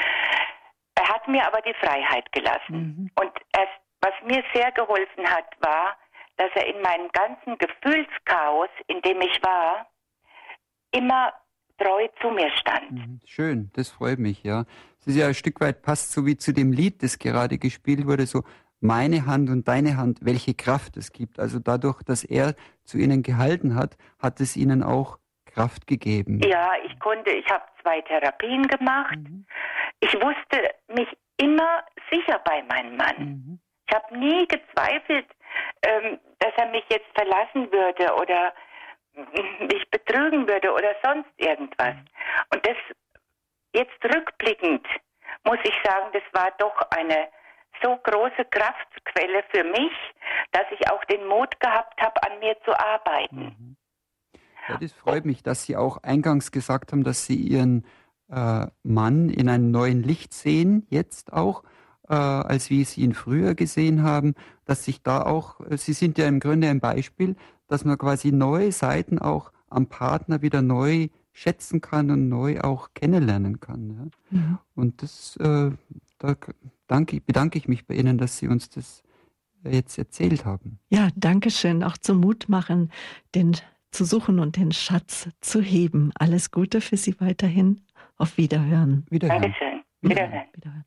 Er hat mir aber die Freiheit gelassen. Mhm. Und er, was mir sehr geholfen hat, war, dass er in meinem ganzen Gefühlschaos, in dem ich war, immer treu zu mir stand. Schön, das freut mich, ja. Es ist ja ein Stück weit, passt so wie zu dem Lied, das gerade gespielt wurde, so meine Hand und deine Hand, welche Kraft es gibt. Also dadurch, dass er zu ihnen gehalten hat, hat es ihnen auch Kraft gegeben. Ja, ich konnte, ich habe zwei Therapien gemacht. Mhm. Ich wusste mich immer sicher bei meinem Mann. Mhm. Ich habe nie gezweifelt, ähm, dass er mich jetzt verlassen würde oder mich betrügen würde oder sonst irgendwas. Und das jetzt rückblickend muss ich sagen, das war doch eine so große Kraftquelle für mich, dass ich auch den Mut gehabt habe, an mir zu arbeiten. Ja, das freut mich, dass Sie auch eingangs gesagt haben, dass Sie Ihren äh, Mann in einem neuen Licht sehen, jetzt auch, äh, als wie Sie ihn früher gesehen haben, dass sich da auch, Sie sind ja im Grunde ein Beispiel, dass man quasi neue Seiten auch am Partner wieder neu schätzen kann und neu auch kennenlernen kann. Ja? Mhm. Und das, äh, da danke, bedanke ich mich bei Ihnen, dass Sie uns das jetzt erzählt haben. Ja, danke schön. Auch zum Mut machen, den zu suchen und den Schatz zu heben. Alles Gute für Sie weiterhin. Auf Wiederhören. Wiederhören. Dankeschön. Wiederhören. Wiederhören.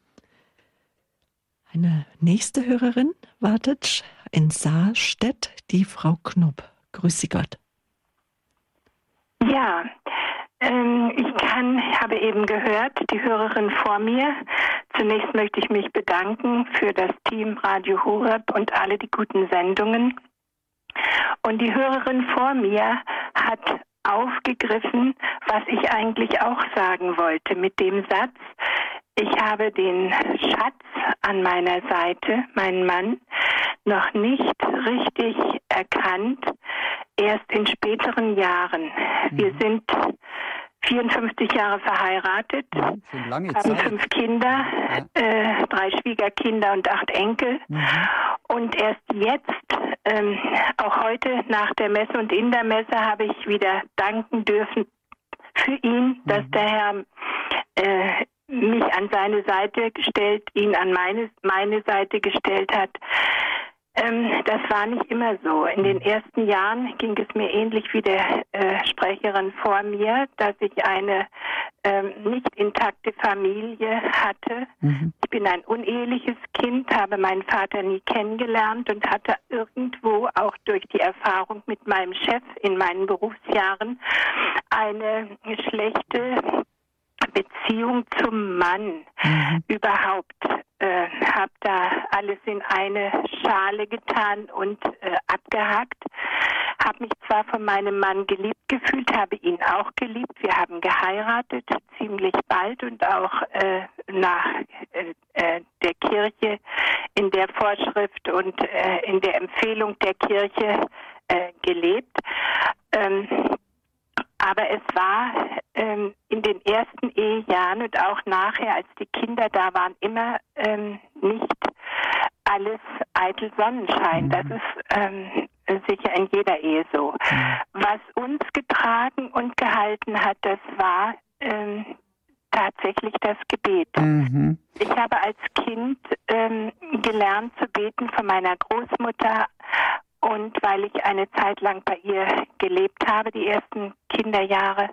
Eine nächste Hörerin wartet in Saarstedt, die Frau Knupp. Grüß Sie Gott. Ja, ähm, ich kann, habe eben gehört, die Hörerin vor mir. Zunächst möchte ich mich bedanken für das Team Radio Horeb und alle die guten Sendungen. Und die Hörerin vor mir hat aufgegriffen, was ich eigentlich auch sagen wollte mit dem Satz, ich habe den Schatz an meiner Seite, meinen Mann, noch nicht richtig erkannt, erst in späteren Jahren. Mhm. Wir sind vierundfünfzig Jahre verheiratet, ja, schon lange haben Zeit. fünf Kinder, ja. äh, drei Schwiegerkinder und acht Enkel. Mhm. Und erst jetzt, ähm, auch heute nach der Messe und in der Messe, habe ich wieder danken dürfen für ihn, dass mhm. der Herr äh, mich an seine Seite gestellt, ihn an meine, meine Seite gestellt hat. Ähm, das war nicht immer so. In den ersten Jahren ging es mir ähnlich wie der äh, Sprecherin vor mir, dass ich eine ähm, nicht intakte Familie hatte. Mhm. Ich bin ein uneheliches Kind, habe meinen Vater nie kennengelernt und hatte irgendwo auch durch die Erfahrung mit meinem Chef in meinen Berufsjahren eine schlechte Beziehung zum Mann mhm. überhaupt. Äh, habe da alles in eine Schale getan und äh, abgehakt. Habe mich zwar von meinem Mann geliebt gefühlt, habe ihn auch geliebt. Wir haben geheiratet, ziemlich bald und auch äh, nach äh, äh, der Kirche in der Vorschrift und äh, in der Empfehlung der Kirche äh, gelebt. Ähm, Aber es war ähm, in den ersten Ehejahren und auch nachher, als die Kinder da waren, immer ähm, nicht alles eitel Sonnenschein. Mhm. Das ist ähm, sicher in jeder Ehe so. Mhm. Was uns getragen und gehalten hat, das war ähm, tatsächlich das Gebet. Mhm. Ich habe als Kind ähm, gelernt zu beten von meiner Großmutter. Und weil ich eine Zeit lang bei ihr gelebt habe, die ersten Kinderjahre.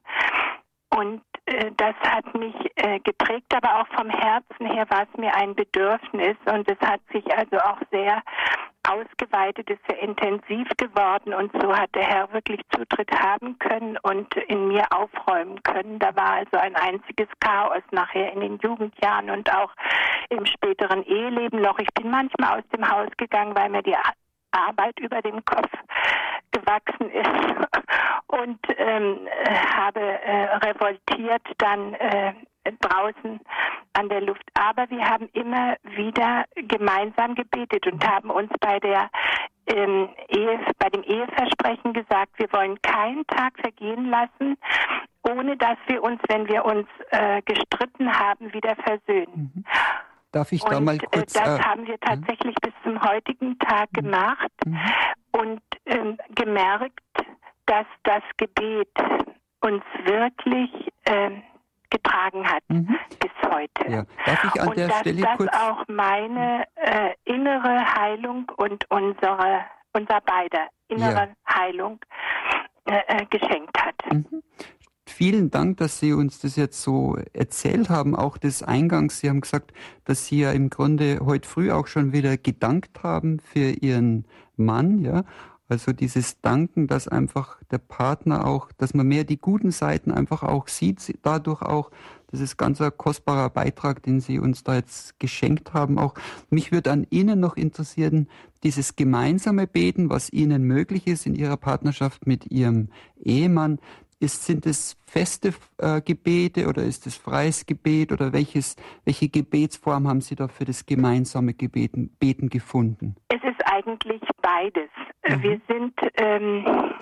Und äh, das hat mich äh, geprägt, aber auch vom Herzen her war es mir ein Bedürfnis. Und es hat sich also auch sehr ausgeweitet, ist sehr intensiv geworden. Und so hat der Herr wirklich Zutritt haben können und in mir aufräumen können. Da war also ein einziges Chaos nachher in den Jugendjahren und auch im späteren Eheleben noch. Ich bin manchmal aus dem Haus gegangen, weil mir die Arbeit über dem Kopf gewachsen ist und ähm, habe äh, revoltiert dann äh, draußen an der Luft. Aber wir haben immer wieder gemeinsam gebetet und haben uns bei der ähm, Ehe, bei dem Eheversprechen gesagt, wir wollen keinen Tag vergehen lassen, ohne dass wir uns, wenn wir uns äh, gestritten haben, wieder versöhnen. Mhm. Darf ich da und, mal kurz... Das äh, haben wir tatsächlich ja. bis zum heutigen Tag gemacht mhm. und ähm, gemerkt, dass das Gebet uns wirklich ähm, getragen hat mhm. bis heute. Ja. Darf ich an und der dass Stelle das kurz... auch meine äh, innere Heilung und unsere, unser beider innere ja. Heilung äh, äh, geschenkt hat. Mhm. Vielen Dank, dass Sie uns das jetzt so erzählt haben, auch des Eingangs. Sie haben gesagt, dass Sie ja im Grunde heute früh auch schon wieder gedankt haben für Ihren Mann, ja. Also dieses Danken, dass einfach der Partner auch, dass man mehr die guten Seiten einfach auch sieht, dadurch auch, das ist ganz ein kostbarer Beitrag, den Sie uns da jetzt geschenkt haben. Auch mich würde an Ihnen noch interessieren, dieses gemeinsame Beten, was Ihnen möglich ist in Ihrer Partnerschaft mit Ihrem Ehemann. Ist, sind es feste äh, Gebete oder ist es freies Gebet oder welches, welche Gebetsform haben Sie da für das gemeinsame Gebeten, Beten gefunden? Es ist eigentlich beides. Mhm. Wir sind, ähm,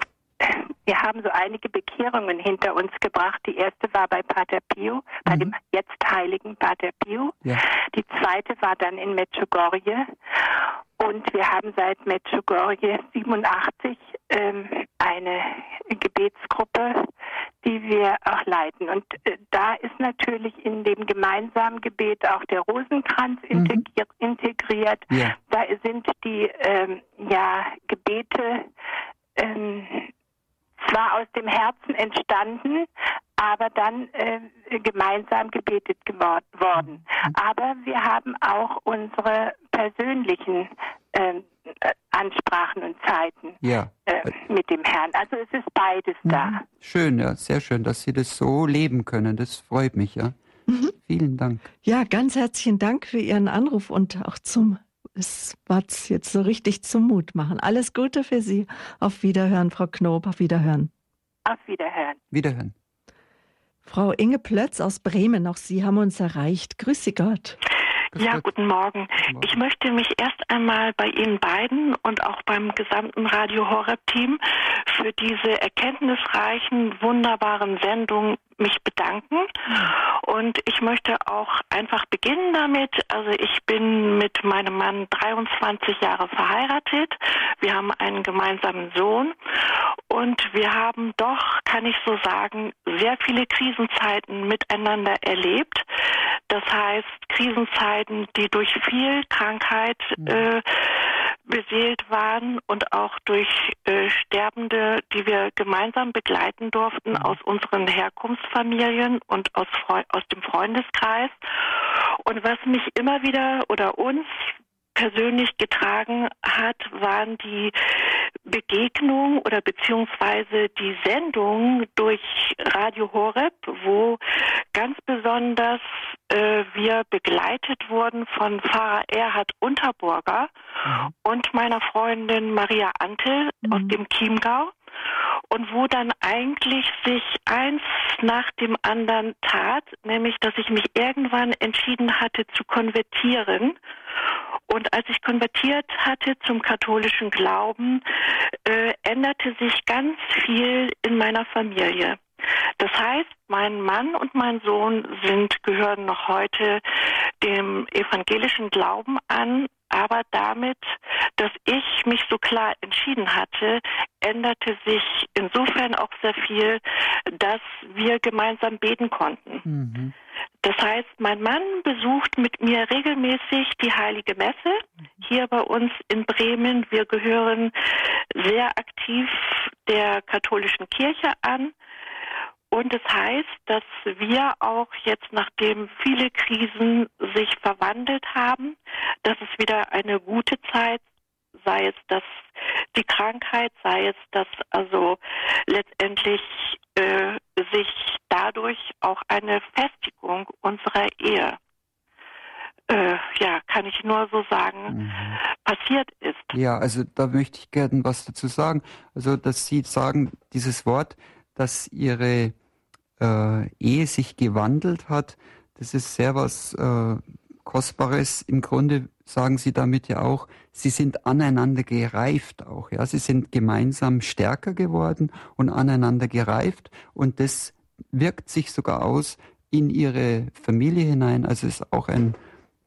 wir haben so einige Bekehrungen hinter uns gebracht. Die erste war bei Pater Pio, bei mhm. dem jetzt heiligen Pater Pio. Ja. Die zweite war dann in Medjugorje. Und wir haben seit Medjugorje siebenundachtzig ähm, eine Gebetsgruppe, die wir auch leiten. Und äh, da ist natürlich in dem gemeinsamen Gebet auch der Rosenkranz mhm. integri- integriert. Ja. Da sind die ähm, ja, Gebete ähm, zwar aus dem Herzen entstanden, aber dann äh, gemeinsam gebetet gewor- worden. Aber wir haben auch unsere persönlichen äh, Ansprachen und Zeiten ja. äh, mit dem Herrn. Also es ist beides mhm. da. Schön, ja, sehr schön, dass Sie das so leben können. Das freut mich, ja. Mhm. Vielen Dank. Ja, ganz herzlichen Dank für Ihren Anruf und auch zum, es war jetzt so richtig zum Mut machen. Alles Gute für Sie. Auf Wiederhören, Frau Knob, auf Wiederhören. Auf Wiederhören. Wiederhören. Frau Inge Plötz aus Bremen, auch Sie haben uns erreicht. Grüß Sie Gott. Ja, guten Morgen. Guten Morgen. Ich möchte mich erst einmal bei Ihnen beiden und auch beim gesamten Radio Horeb-Team für diese erkenntnisreichen, wunderbaren Sendungen mich bedanken. Und ich möchte auch einfach beginnen damit. Also ich bin mit meinem Mann dreiundzwanzig Jahre verheiratet. Wir haben einen gemeinsamen Sohn. Und wir haben doch, kann ich so sagen, sehr viele Krisenzeiten miteinander erlebt. Das heißt, Krisenzeiten, die durch viel Krankheit äh, beseelt waren und auch durch äh, Sterbende, die wir gemeinsam begleiten durften aus unseren Herkunftsfamilien und aus, Freu- aus dem Freundeskreis. Und was mich immer wieder oder uns persönlich getragen hat, waren die Begegnungen oder beziehungsweise die Sendung durch Radio Horeb, wo ganz besonders äh, wir begleitet wurden von Pfarrer Erhard Unterburger mhm. und meiner Freundin Maria Antel mhm. aus dem Chiemgau. Und wo dann eigentlich sich eins nach dem anderen tat, nämlich, dass ich mich irgendwann entschieden hatte zu konvertieren. Und als ich konvertiert hatte zum katholischen Glauben, äh, änderte sich ganz viel in meiner Familie. Das heißt, mein Mann und mein Sohn sind, gehören noch heute dem evangelischen Glauben an, aber damit, dass ich mich so klar entschieden hatte, änderte sich insofern auch sehr viel, dass wir gemeinsam beten konnten. Mhm. Das heißt, mein Mann besucht mit mir regelmäßig die Heilige Messe hier bei uns in Bremen. Wir gehören sehr aktiv der katholischen Kirche an. Und es heißt, dass wir auch jetzt, nachdem viele Krisen sich verwandelt haben, dass es wieder eine gute Zeit, sei es dass die Krankheit, sei es dass also letztendlich äh, sich dadurch auch eine Festigung unserer Ehe, äh, ja, kann ich nur so sagen, mhm. passiert ist. Ja, also da möchte ich gerne was dazu sagen. Also, dass Sie sagen, dieses Wort, dass Ihre äh, Ehe sich gewandelt hat, das ist sehr was äh, Kostbares. Im Grunde sagen Sie damit ja auch, Sie sind aneinander gereift auch. Ja, Sie sind gemeinsam stärker geworden und aneinander gereift, und das wirkt sich sogar aus in Ihre Familie hinein. Also es ist auch ein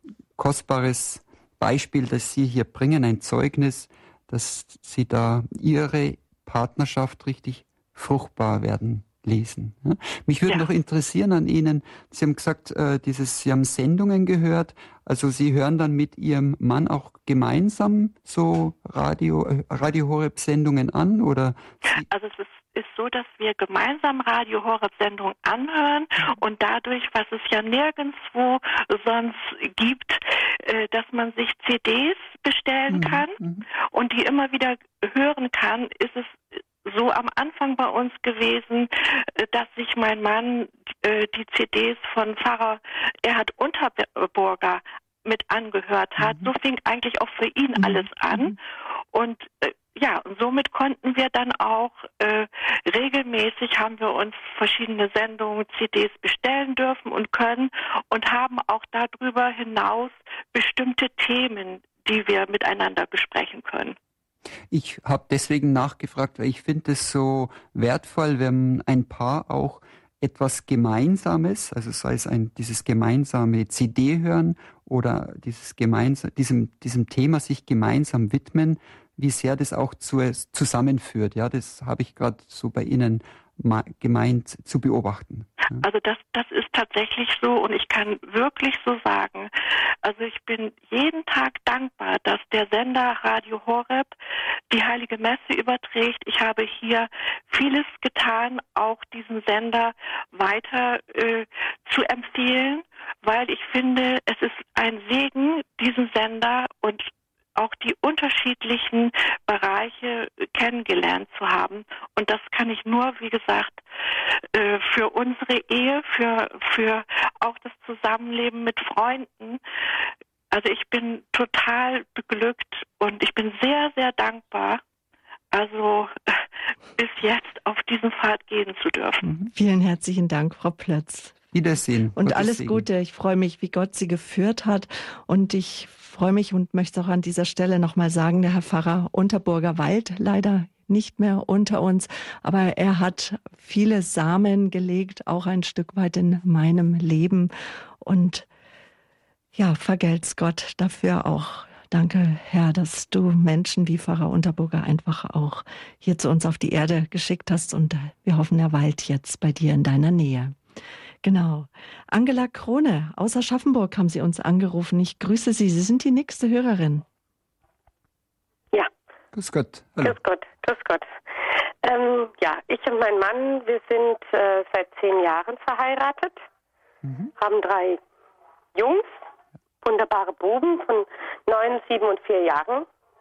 kostbares Beispiel, das Sie hier bringen, ein Zeugnis, dass Sie da Ihre Partnerschaft richtig fruchtbar werden lesen. Ja? Mich würde ja. noch interessieren an Ihnen, Sie haben gesagt, äh, dieses, Sie haben Sendungen gehört, also Sie hören dann mit Ihrem Mann auch gemeinsam so Radio, äh, Radio Horeb Sendungen an, oder? Sie also es ist, ist so, dass wir gemeinsam Radio Horeb Sendungen anhören und dadurch, was es ja nirgendwo sonst gibt, äh, dass man sich C Ds bestellen mhm. kann mhm. und die immer wieder hören kann, ist es so am Anfang bei uns gewesen, dass sich mein Mann äh, die C Ds von Pfarrer Erhard Unterburger mit angehört hat. Mhm. So fing eigentlich auch für ihn mhm. alles an. Und äh, ja, und somit konnten wir dann auch äh, regelmäßig, haben wir uns verschiedene Sendungen, C Ds bestellen dürfen und können und haben auch darüber hinaus bestimmte Themen, die wir miteinander besprechen können. Ich habe deswegen nachgefragt, weil ich finde es so wertvoll, wenn ein Paar auch etwas Gemeinsames, also sei es ein, dieses gemeinsame C D hören oder dieses gemeinsam, diesem, diesem Thema sich gemeinsam widmen, wie sehr das auch zu, zusammenführt. Ja, das habe ich gerade so bei Ihnen gemeint zu beobachten. Ja. Also das, das ist tatsächlich so, und ich kann wirklich so sagen, also ich bin jeden Tag dankbar, dass der Sender Radio Horeb die Heilige Messe überträgt. Ich habe hier vieles getan, auch diesen Sender weiter äh, zu empfehlen, weil ich finde, es ist ein Segen, diesen Sender und auch die unterschiedlichen Bereiche kennengelernt zu haben. Und das kann ich nur, wie gesagt, für unsere Ehe, für, für auch das Zusammenleben mit Freunden. Also ich bin total beglückt und ich bin sehr, sehr dankbar. Also bis jetzt auf diesen Pfad gehen zu dürfen. Mhm. Vielen herzlichen Dank, Frau Plötz. Wiedersehen. Und Gottes alles Segen. Gute. Ich freue mich, wie Gott Sie geführt hat. Und ich freue mich und möchte auch an dieser Stelle nochmal sagen, der Herr Pfarrer Unterburger Wald leider nicht mehr unter uns, aber er hat viele Samen gelegt, auch ein Stück weit in meinem Leben. Und ja, vergelt's Gott dafür auch. Danke, Herr, dass du Menschen wie Pfarrer Unterburger einfach auch hier zu uns auf die Erde geschickt hast. Und wir hoffen, er weilt jetzt bei dir in deiner Nähe. Genau. Angela Krone aus Aschaffenburg haben Sie uns angerufen. Ich grüße Sie. Sie sind die nächste Hörerin. Ja. Grüß Gott. Hallo. Grüß Gott. Grüß Gott. Ähm, ja, ich und mein Mann, wir sind äh, seit zehn Jahren verheiratet, mhm. haben drei Jungs, wunderbare Buben von neun, sieben und vier Jahren.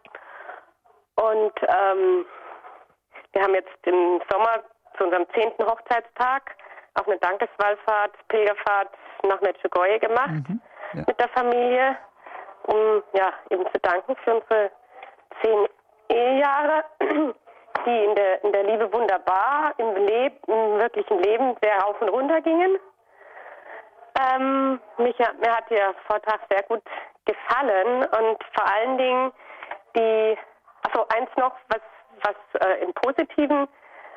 Und ähm, wir haben jetzt im Sommer zu unserem zehnten Hochzeitstag auch eine Dankeswallfahrt, Pilgerfahrt nach Medjugorje gemacht mhm. ja. mit der Familie, um ja eben zu danken für unsere zehn Ehejahre, die in der, in der Liebe wunderbar, im, Leb, im wirklichen Leben sehr rauf und runter gingen. Ähm, mich, mir hat Ihr Vortrag sehr gut gefallen und vor allen Dingen die, also eins noch, was, was äh, im Positiven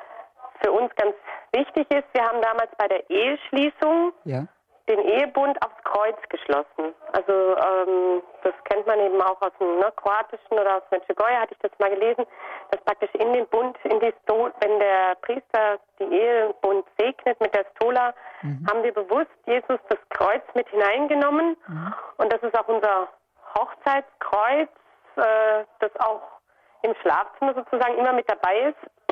für uns ganz wichtig ist, wir haben damals bei der Eheschließung ja. den Ehebund aufs Kreuz geschlossen. Also ähm, das kennt man eben auch aus dem ne, Kroatischen oder aus Medjugorje, hatte ich das mal gelesen, dass praktisch in den Bund, in die Sto- wenn der Priester die Ehebund segnet mit der Stola, mhm. haben wir bewusst Jesus das Kreuz mit hineingenommen mhm. und das ist auch unser Hochzeitskreuz, äh, das auch im Schlafzimmer sozusagen immer mit dabei ist.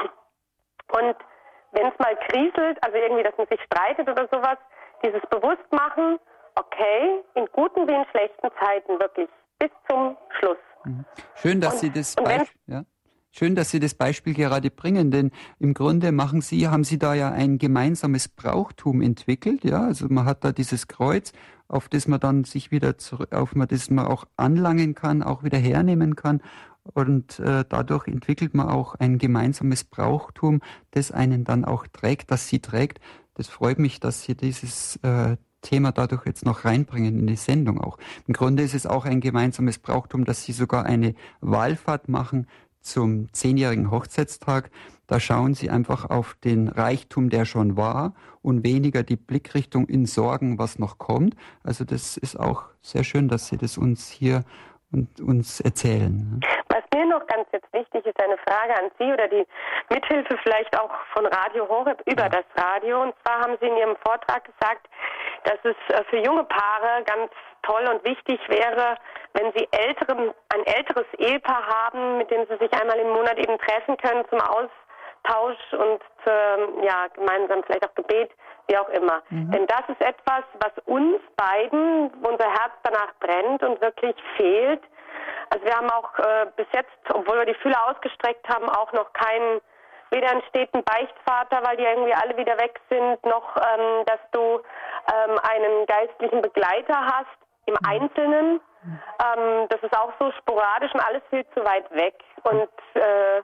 Und wenn es mal kriselt, also irgendwie, dass man sich streitet oder sowas, dieses Bewusstmachen, okay, in guten wie in schlechten Zeiten wirklich bis zum Schluss. Schön, dass und, Sie das Beispiel, ja. Schön, dass Sie das Beispiel gerade bringen, denn im Grunde machen Sie, haben Sie da ja ein gemeinsames Brauchtum entwickelt, ja, also man hat da dieses Kreuz, auf das man dann sich wieder zurück, auf das man auch anlangen kann, auch wieder hernehmen kann. Und äh, dadurch entwickelt man auch ein gemeinsames Brauchtum, das einen dann auch trägt, das Sie trägt. Das freut mich, dass Sie dieses äh, Thema dadurch jetzt noch reinbringen in die Sendung auch. Im Grunde ist es auch ein gemeinsames Brauchtum, dass Sie sogar eine Wallfahrt machen zum zehnjährigen Hochzeitstag. Da schauen Sie einfach auf den Reichtum, der schon war und weniger die Blickrichtung in Sorgen, was noch kommt. Also das ist auch sehr schön, dass Sie das uns hier und uns erzählen. Was mir noch ganz jetzt wichtig ist, eine Frage an Sie oder die Mithilfe vielleicht auch von Radio Horeb über ja. das Radio. Und zwar haben Sie in Ihrem Vortrag gesagt, dass es für junge Paare ganz toll und wichtig wäre, wenn Sie älteren, ein älteres Ehepaar haben, mit dem Sie sich einmal im Monat eben treffen können zum Austausch und zum, ja, gemeinsam vielleicht auch Gebet, wie auch immer. Mhm. Denn das ist etwas, was uns beiden, wo unser Herz danach brennt und wirklich fehlt. Also wir haben auch äh, bis jetzt, obwohl wir die Fühler ausgestreckt haben, auch noch keinen, weder einen steten Beichtvater, weil die irgendwie alle wieder weg sind, noch, ähm, dass du ähm, einen geistlichen Begleiter hast im mhm. Einzelnen. Mhm. Ähm, das ist auch so sporadisch und alles viel zu weit weg. Und äh,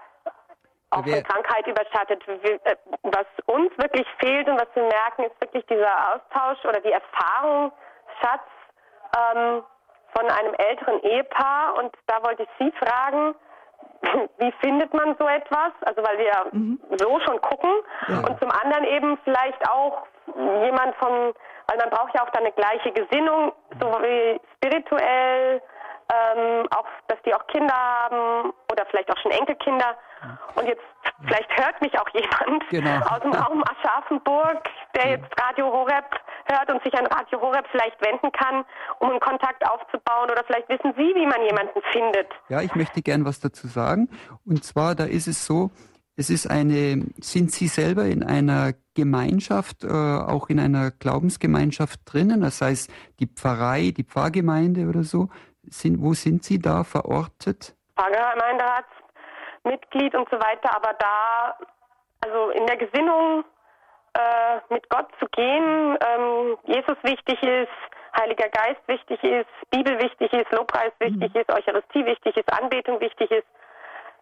auch von Krankheit überschattet. Was uns wirklich fehlt und was wir merken, ist wirklich dieser Austausch oder die Erfahrung, Schatz, ähm, von einem älteren Ehepaar. Und da wollte ich Sie fragen, wie findet man so etwas? Also weil wir mhm. so schon gucken. Ja. Und zum anderen eben vielleicht auch jemand von, weil man braucht ja auch dann eine gleiche Gesinnung, so wie spirituell, ähm, auch, dass die auch Kinder haben oder vielleicht auch schon Enkelkinder. Und jetzt, vielleicht hört mich auch jemand genau. aus dem Raum Aschaffenburg, der ja. jetzt Radio Horeb hört und sich an Radio Horeb vielleicht wenden kann, um einen Kontakt aufzubauen. Oder vielleicht wissen Sie, wie man jemanden findet. Ja, ich möchte gern was dazu sagen. Und zwar, da ist es so, es ist eine, sind Sie selber in einer Gemeinschaft, äh, auch in einer Glaubensgemeinschaft drinnen, das heißt die Pfarrei, die Pfarrgemeinde oder so, sind, wo sind Sie da verortet? Pfarrgemeinderatsmitglied und so weiter, aber da, also in der Gesinnung äh, mit Gott zu gehen, ähm, Jesus wichtig ist, Heiliger Geist wichtig ist, Bibel wichtig ist, Lobpreis wichtig mhm. ist, Eucharistie wichtig ist, Anbetung wichtig ist,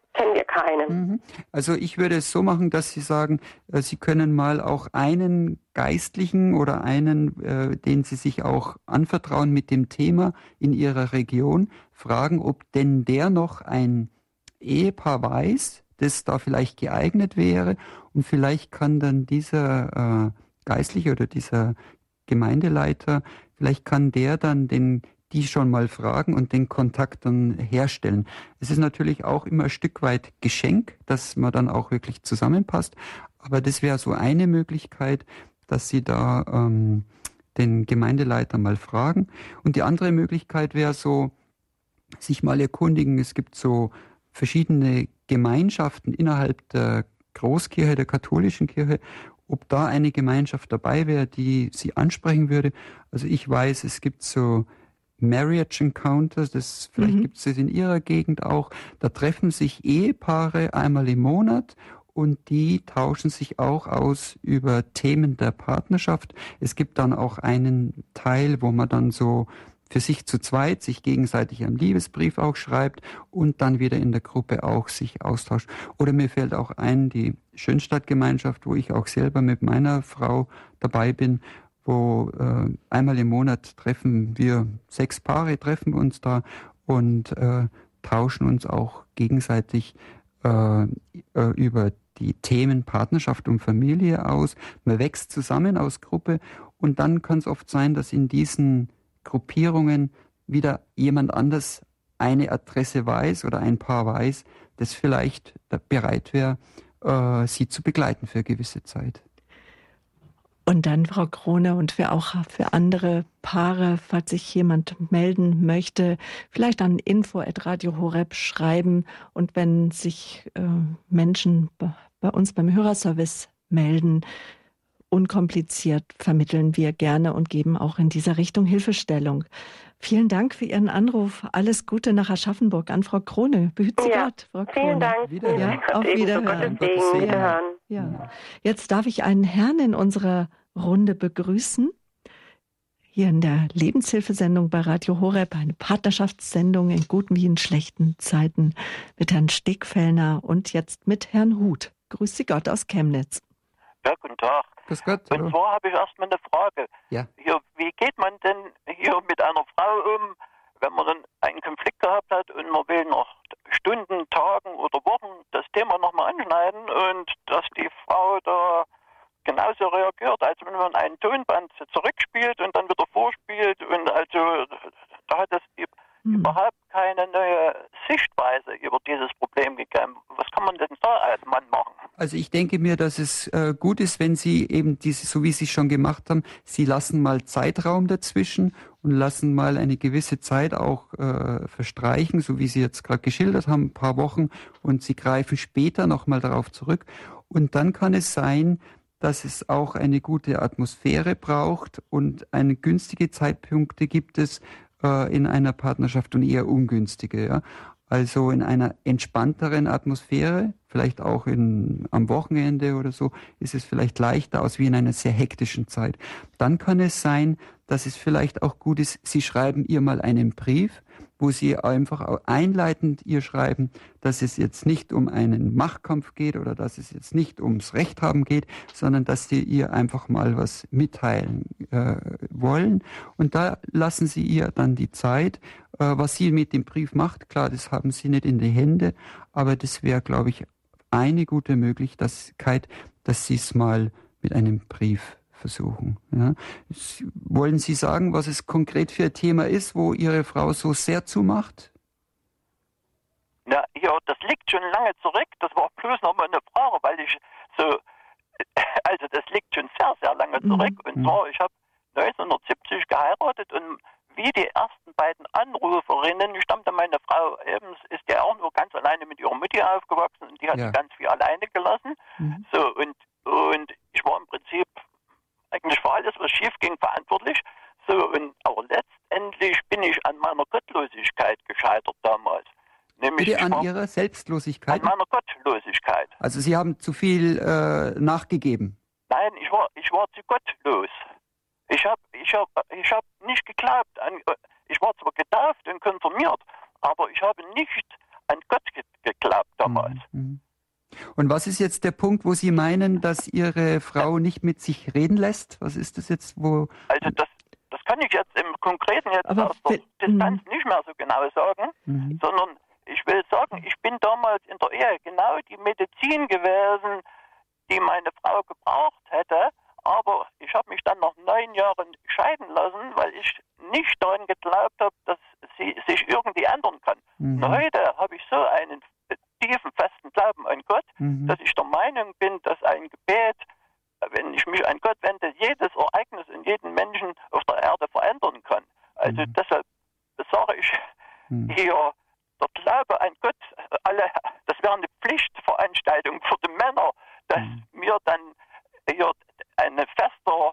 kennen wir keine. Also ich würde es so machen, dass Sie sagen, Sie können mal auch einen Geistlichen oder einen, äh, den Sie sich auch anvertrauen mit dem Thema in Ihrer Region, fragen, ob denn der noch ein Ehepaar weiß, das da vielleicht geeignet wäre. Und vielleicht kann dann dieser äh, Geistliche oder dieser Gemeindeleiter, vielleicht kann der dann den die schon mal fragen und den Kontakt dann herstellen. Es ist natürlich auch immer ein Stück weit Geschenk, dass man dann auch wirklich zusammenpasst. Aber das wäre so eine Möglichkeit, dass Sie da ähm, den Gemeindeleiter mal fragen. Und die andere Möglichkeit wäre so, sich mal erkundigen. Es gibt so verschiedene Gemeinschaften innerhalb der Großkirche, der katholischen Kirche, ob da eine Gemeinschaft dabei wäre, die Sie ansprechen würde. Also ich weiß, es gibt so Marriage Encounters, das vielleicht mhm. gibt es das in Ihrer Gegend auch. Da treffen sich Ehepaare einmal im Monat und die tauschen sich auch aus über Themen der Partnerschaft. Es gibt dann auch einen Teil, wo man dann so für sich zu zweit sich gegenseitig einen Liebesbrief auch schreibt und dann wieder in der Gruppe auch sich austauscht. Oder mir fällt auch ein, die Schönstadtgemeinschaft, wo ich auch selber mit meiner Frau dabei bin, wo äh, einmal im Monat treffen wir, sechs Paare treffen uns da und äh, tauschen uns auch gegenseitig äh, äh, über die Themen Partnerschaft und Familie aus. Man wächst zusammen aus Gruppe und dann kann es oft sein, dass in diesen Gruppierungen wieder jemand anders eine Adresse weiß oder ein Paar weiß, das vielleicht bereit wäre, äh, sie zu begleiten für eine gewisse Zeit. Und dann, Frau Krone, und für auch für andere Paare, falls sich jemand melden möchte, vielleicht an info at radio horeb schreiben. Und wenn sich äh, Menschen bei, bei uns beim Hörerservice melden, unkompliziert vermitteln wir gerne und geben auch in dieser Richtung Hilfestellung. Vielen Dank für Ihren Anruf. Alles Gute nach Aschaffenburg an Frau Krone. Behüt Sie ja, Gott, Frau Krone. Vielen Dank. Wiederhören. Ja, auf Wiederhören. Gottes Segen. Wiederhören. Ja. Jetzt darf ich einen Herrn in unserer Runde begrüßen. Hier in der Lebenshilfesendung bei Radio Horeb, eine Partnerschaftssendung in guten wie in schlechten Zeiten mit Herrn Stegfellner und jetzt mit Herrn Huth. Grüß Sie Gott aus Chemnitz. Ja, guten Tag. Grüß Gott. Und Hallo. zwar habe ich erstmal eine Frage. Ja. Hier, wie geht man denn hier mit einer Frau um, wenn man dann einen Konflikt gehabt hat und man will noch Stunden, Tagen oder Wochen das Thema nochmal anschneiden und dass die Frau da genauso reagiert, als wenn man ein Tonband zurückspielt und dann wieder vorspielt und also da hat es hm. überhaupt keine neue Sichtweise über dieses Problem gegeben. Was kann man denn da als Mann machen? Also ich denke mir, dass es äh, gut ist, wenn Sie eben diese, so wie Sie es schon gemacht haben, Sie lassen mal Zeitraum dazwischen und lassen mal eine gewisse Zeit auch äh, verstreichen, so wie Sie jetzt gerade geschildert haben, ein paar Wochen, und Sie greifen später nochmal darauf zurück. Und dann kann es sein, dass es auch eine gute Atmosphäre braucht und eine günstige Zeitpunkte gibt es äh, in einer Partnerschaft und eher ungünstige. Ja? Also in einer entspannteren Atmosphäre, vielleicht auch in, am Wochenende oder so, ist es vielleicht leichter aus wie in einer sehr hektischen Zeit. Dann kann es sein, dass es vielleicht auch gut ist, Sie schreiben ihr mal einen Brief, wo Sie einfach einleitend ihr schreiben, dass es jetzt nicht um einen Machtkampf geht oder dass es jetzt nicht ums Recht haben geht, sondern dass Sie ihr einfach mal was mitteilen äh, wollen. Und da lassen Sie ihr dann die Zeit. Äh, was sie mit dem Brief macht, klar, das haben Sie nicht in die Hände, aber das wäre, glaube ich, eine gute Möglichkeit, dass Sie es mal mit einem Brief versuchen. Ja. Wollen Sie sagen, was es konkret für ein Thema ist, wo Ihre Frau so sehr zumacht? Ja, ja, das liegt schon lange zurück. Das war bloß nochmal eine Frage, weil ich so, also das liegt schon sehr, sehr lange zurück. Mhm. Und zwar, ich habe neunzehnhundertsiebzig geheiratet und wie die ersten beiden Anruferinnen stammte meine Frau eben, ist ja auch nur ganz alleine mit ihrer Mutti aufgewachsen und die hat ja. sie ganz viel alleine gelassen. Mhm. So, und, und ich war im Prinzip eigentlich für alles, was schief ging, verantwortlich. So, und, aber letztendlich bin ich an meiner Gottlosigkeit gescheitert damals. Nämlich Bitte an Ihrer Selbstlosigkeit? An meiner Gottlosigkeit. Also Sie haben zu viel äh, nachgegeben? Nein, ich war, ich war zu gottlos. Ich habe ich hab, ich hab nicht geglaubt. An, ich war zwar getauft und konfirmiert, aber ich habe nicht an Gott ge- geglaubt damals. Und was ist jetzt der Punkt, wo Sie meinen, dass Ihre Frau nicht mit sich reden lässt? Was ist das jetzt, wo... Also das, das kann ich jetzt im Konkreten jetzt Aber aus der Distanz nicht mehr so genau sagen, Mhm. sondern ich will sagen, ich bin damals in der Ehe genau die Medizin gewesen, die meine Frau gebraucht hätte, aber ich habe mich dann nach neun Jahren scheiden lassen, weil ich nicht daran geglaubt habe, dass sie sich irgendwie ändern kann. Mhm. Und heute habe ich so einen tiefen, festen Glauben an Gott, Mhm. dass ich der Meinung bin, dass ein Gebet, wenn ich mich an Gott wende, jedes Ereignis in jeden Menschen auf der Erde verändern kann. Also Mhm. deshalb sage ich Mhm. hier, der Glaube an Gott, alle, das wäre eine Pflichtveranstaltung für die Männer, dass Mhm. wir dann hier ein fester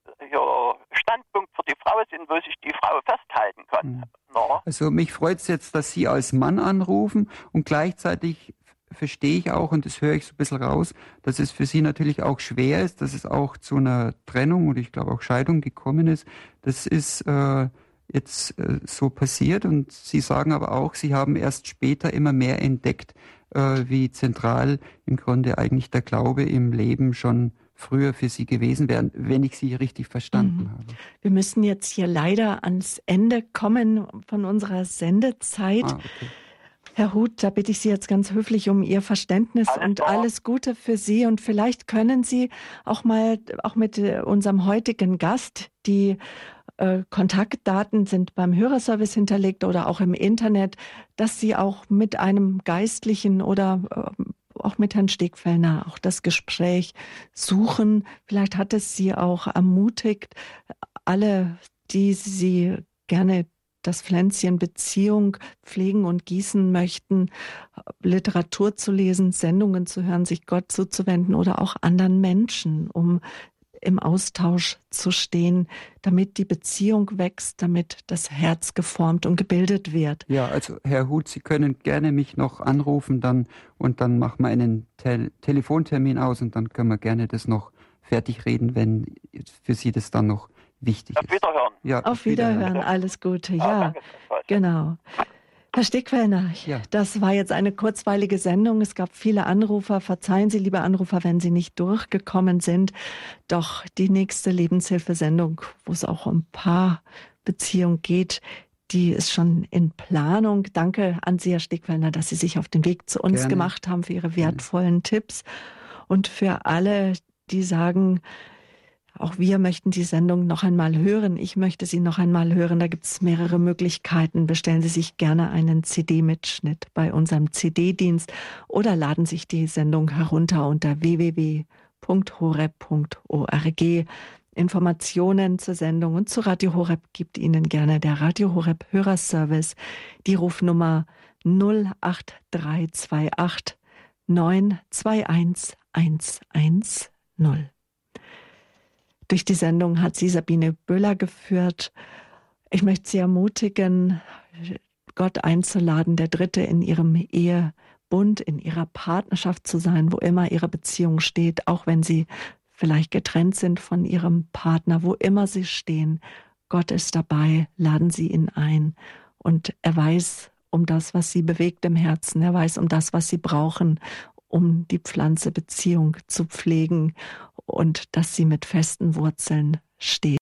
hier Standpunkt für die Frau sind, wo sich die Frau festhalten kann. Mhm. Na? Also mich freut es jetzt, dass Sie als Mann anrufen und gleichzeitig verstehe ich auch, und das höre ich so ein bisschen raus, dass es für Sie natürlich auch schwer ist, dass es auch zu einer Trennung und ich glaube auch Scheidung gekommen ist. Das ist äh, jetzt äh, so passiert und Sie sagen aber auch, Sie haben erst später immer mehr entdeckt, äh, wie zentral im Grunde eigentlich der Glaube im Leben schon früher für Sie gewesen wäre, wenn ich Sie richtig verstanden Mhm. habe. Wir müssen jetzt hier leider ans Ende kommen von unserer Sendezeit. Ah, okay. Herr Huth, da bitte ich Sie jetzt ganz höflich um Ihr Verständnis Alles und klar. alles Gute für Sie. Und vielleicht können Sie auch mal, auch mit äh, unserem heutigen Gast, die äh, Kontaktdaten sind beim Hörerservice hinterlegt oder auch im Internet, dass Sie auch mit einem Geistlichen oder äh, auch mit Herrn Stegfellner auch das Gespräch suchen. Vielleicht hat es Sie auch ermutigt, alle, die Sie gerne das Pflänzchen Beziehung pflegen und gießen möchten, Literatur zu lesen, Sendungen zu hören, sich Gott zuzuwenden oder auch anderen Menschen, um im Austausch zu stehen, damit die Beziehung wächst, damit das Herz geformt und gebildet wird. Ja, also Herr Huth, Sie können gerne mich noch anrufen dann und dann machen wir einen Te- Telefontermin aus und dann können wir gerne das noch fertig reden, wenn für Sie das dann noch wichtig Auf ist. Wiederhören. Ja, Auf Wiederhören, alles Gute. Ah, Ja, danke, Frau. genau. Herr Stegfellner, Ja. das war jetzt eine kurzweilige Sendung. Es gab viele Anrufer. Verzeihen Sie, liebe Anrufer, wenn Sie nicht durchgekommen sind. Doch die nächste Lebenshilfesendung, wo es auch um Paarbeziehung geht, die ist schon in Planung. Danke an Sie, Herr Stegfellner, dass Sie sich auf den Weg zu uns Gerne. gemacht haben, für Ihre wertvollen Tipps. Und für alle, die sagen, auch wir möchten die Sendung noch einmal hören. Ich möchte sie noch einmal hören. Da gibt es mehrere Möglichkeiten. Bestellen Sie sich gerne einen C D-Mitschnitt bei unserem C D-Dienst oder laden sich die Sendung herunter unter w w w punkt horeb punkt org. Informationen zur Sendung und zu Radio Horeb gibt Ihnen gerne der Radio Horeb Hörerservice. Die Rufnummer null acht drei zwei acht neun zwei eins eins eins null. Durch die Sendung hat sie Sabine Böhler geführt. Ich möchte Sie ermutigen, Gott einzuladen, der Dritte in Ihrem Ehebund, in Ihrer Partnerschaft zu sein, wo immer Ihre Beziehung steht, auch wenn Sie vielleicht getrennt sind von Ihrem Partner, wo immer Sie stehen. Gott ist dabei, laden Sie ihn ein. Und er weiß um das, was Sie bewegt im Herzen. Er weiß um das, was Sie brauchen, um die Pflanze Beziehung zu pflegen und dass sie mit festen Wurzeln steht.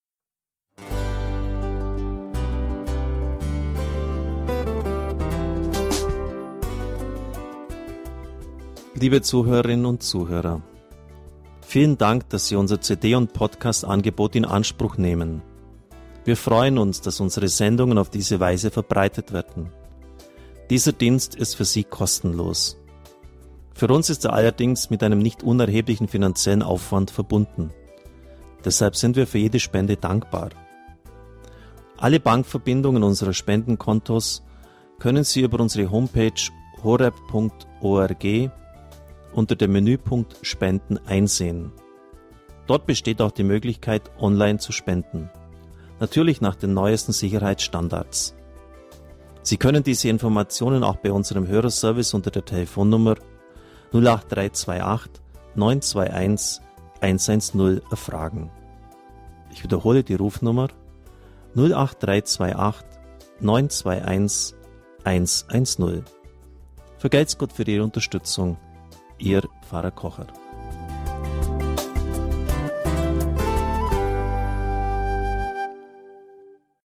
Liebe Zuhörerinnen und Zuhörer, vielen Dank, dass Sie unser C D- und Podcast-Angebot in Anspruch nehmen. Wir freuen uns, dass unsere Sendungen auf diese Weise verbreitet werden. Dieser Dienst ist für Sie kostenlos. Für uns ist er allerdings mit einem nicht unerheblichen finanziellen Aufwand verbunden. Deshalb sind wir für jede Spende dankbar. Alle Bankverbindungen unserer Spendenkontos können Sie über unsere Homepage horeb punkt org unter dem Menüpunkt Spenden einsehen. Dort besteht auch die Möglichkeit, online zu spenden. Natürlich nach den neuesten Sicherheitsstandards. Sie können diese Informationen auch bei unserem Hörerservice unter der Telefonnummer null acht drei zwei acht neun zwei eins eins eins null erfragen. Ich wiederhole die Rufnummer null acht drei zwei acht neun zwei eins eins eins null. Vergelt's Gott für Ihre Unterstützung. Ihr Pfarrer Kocher.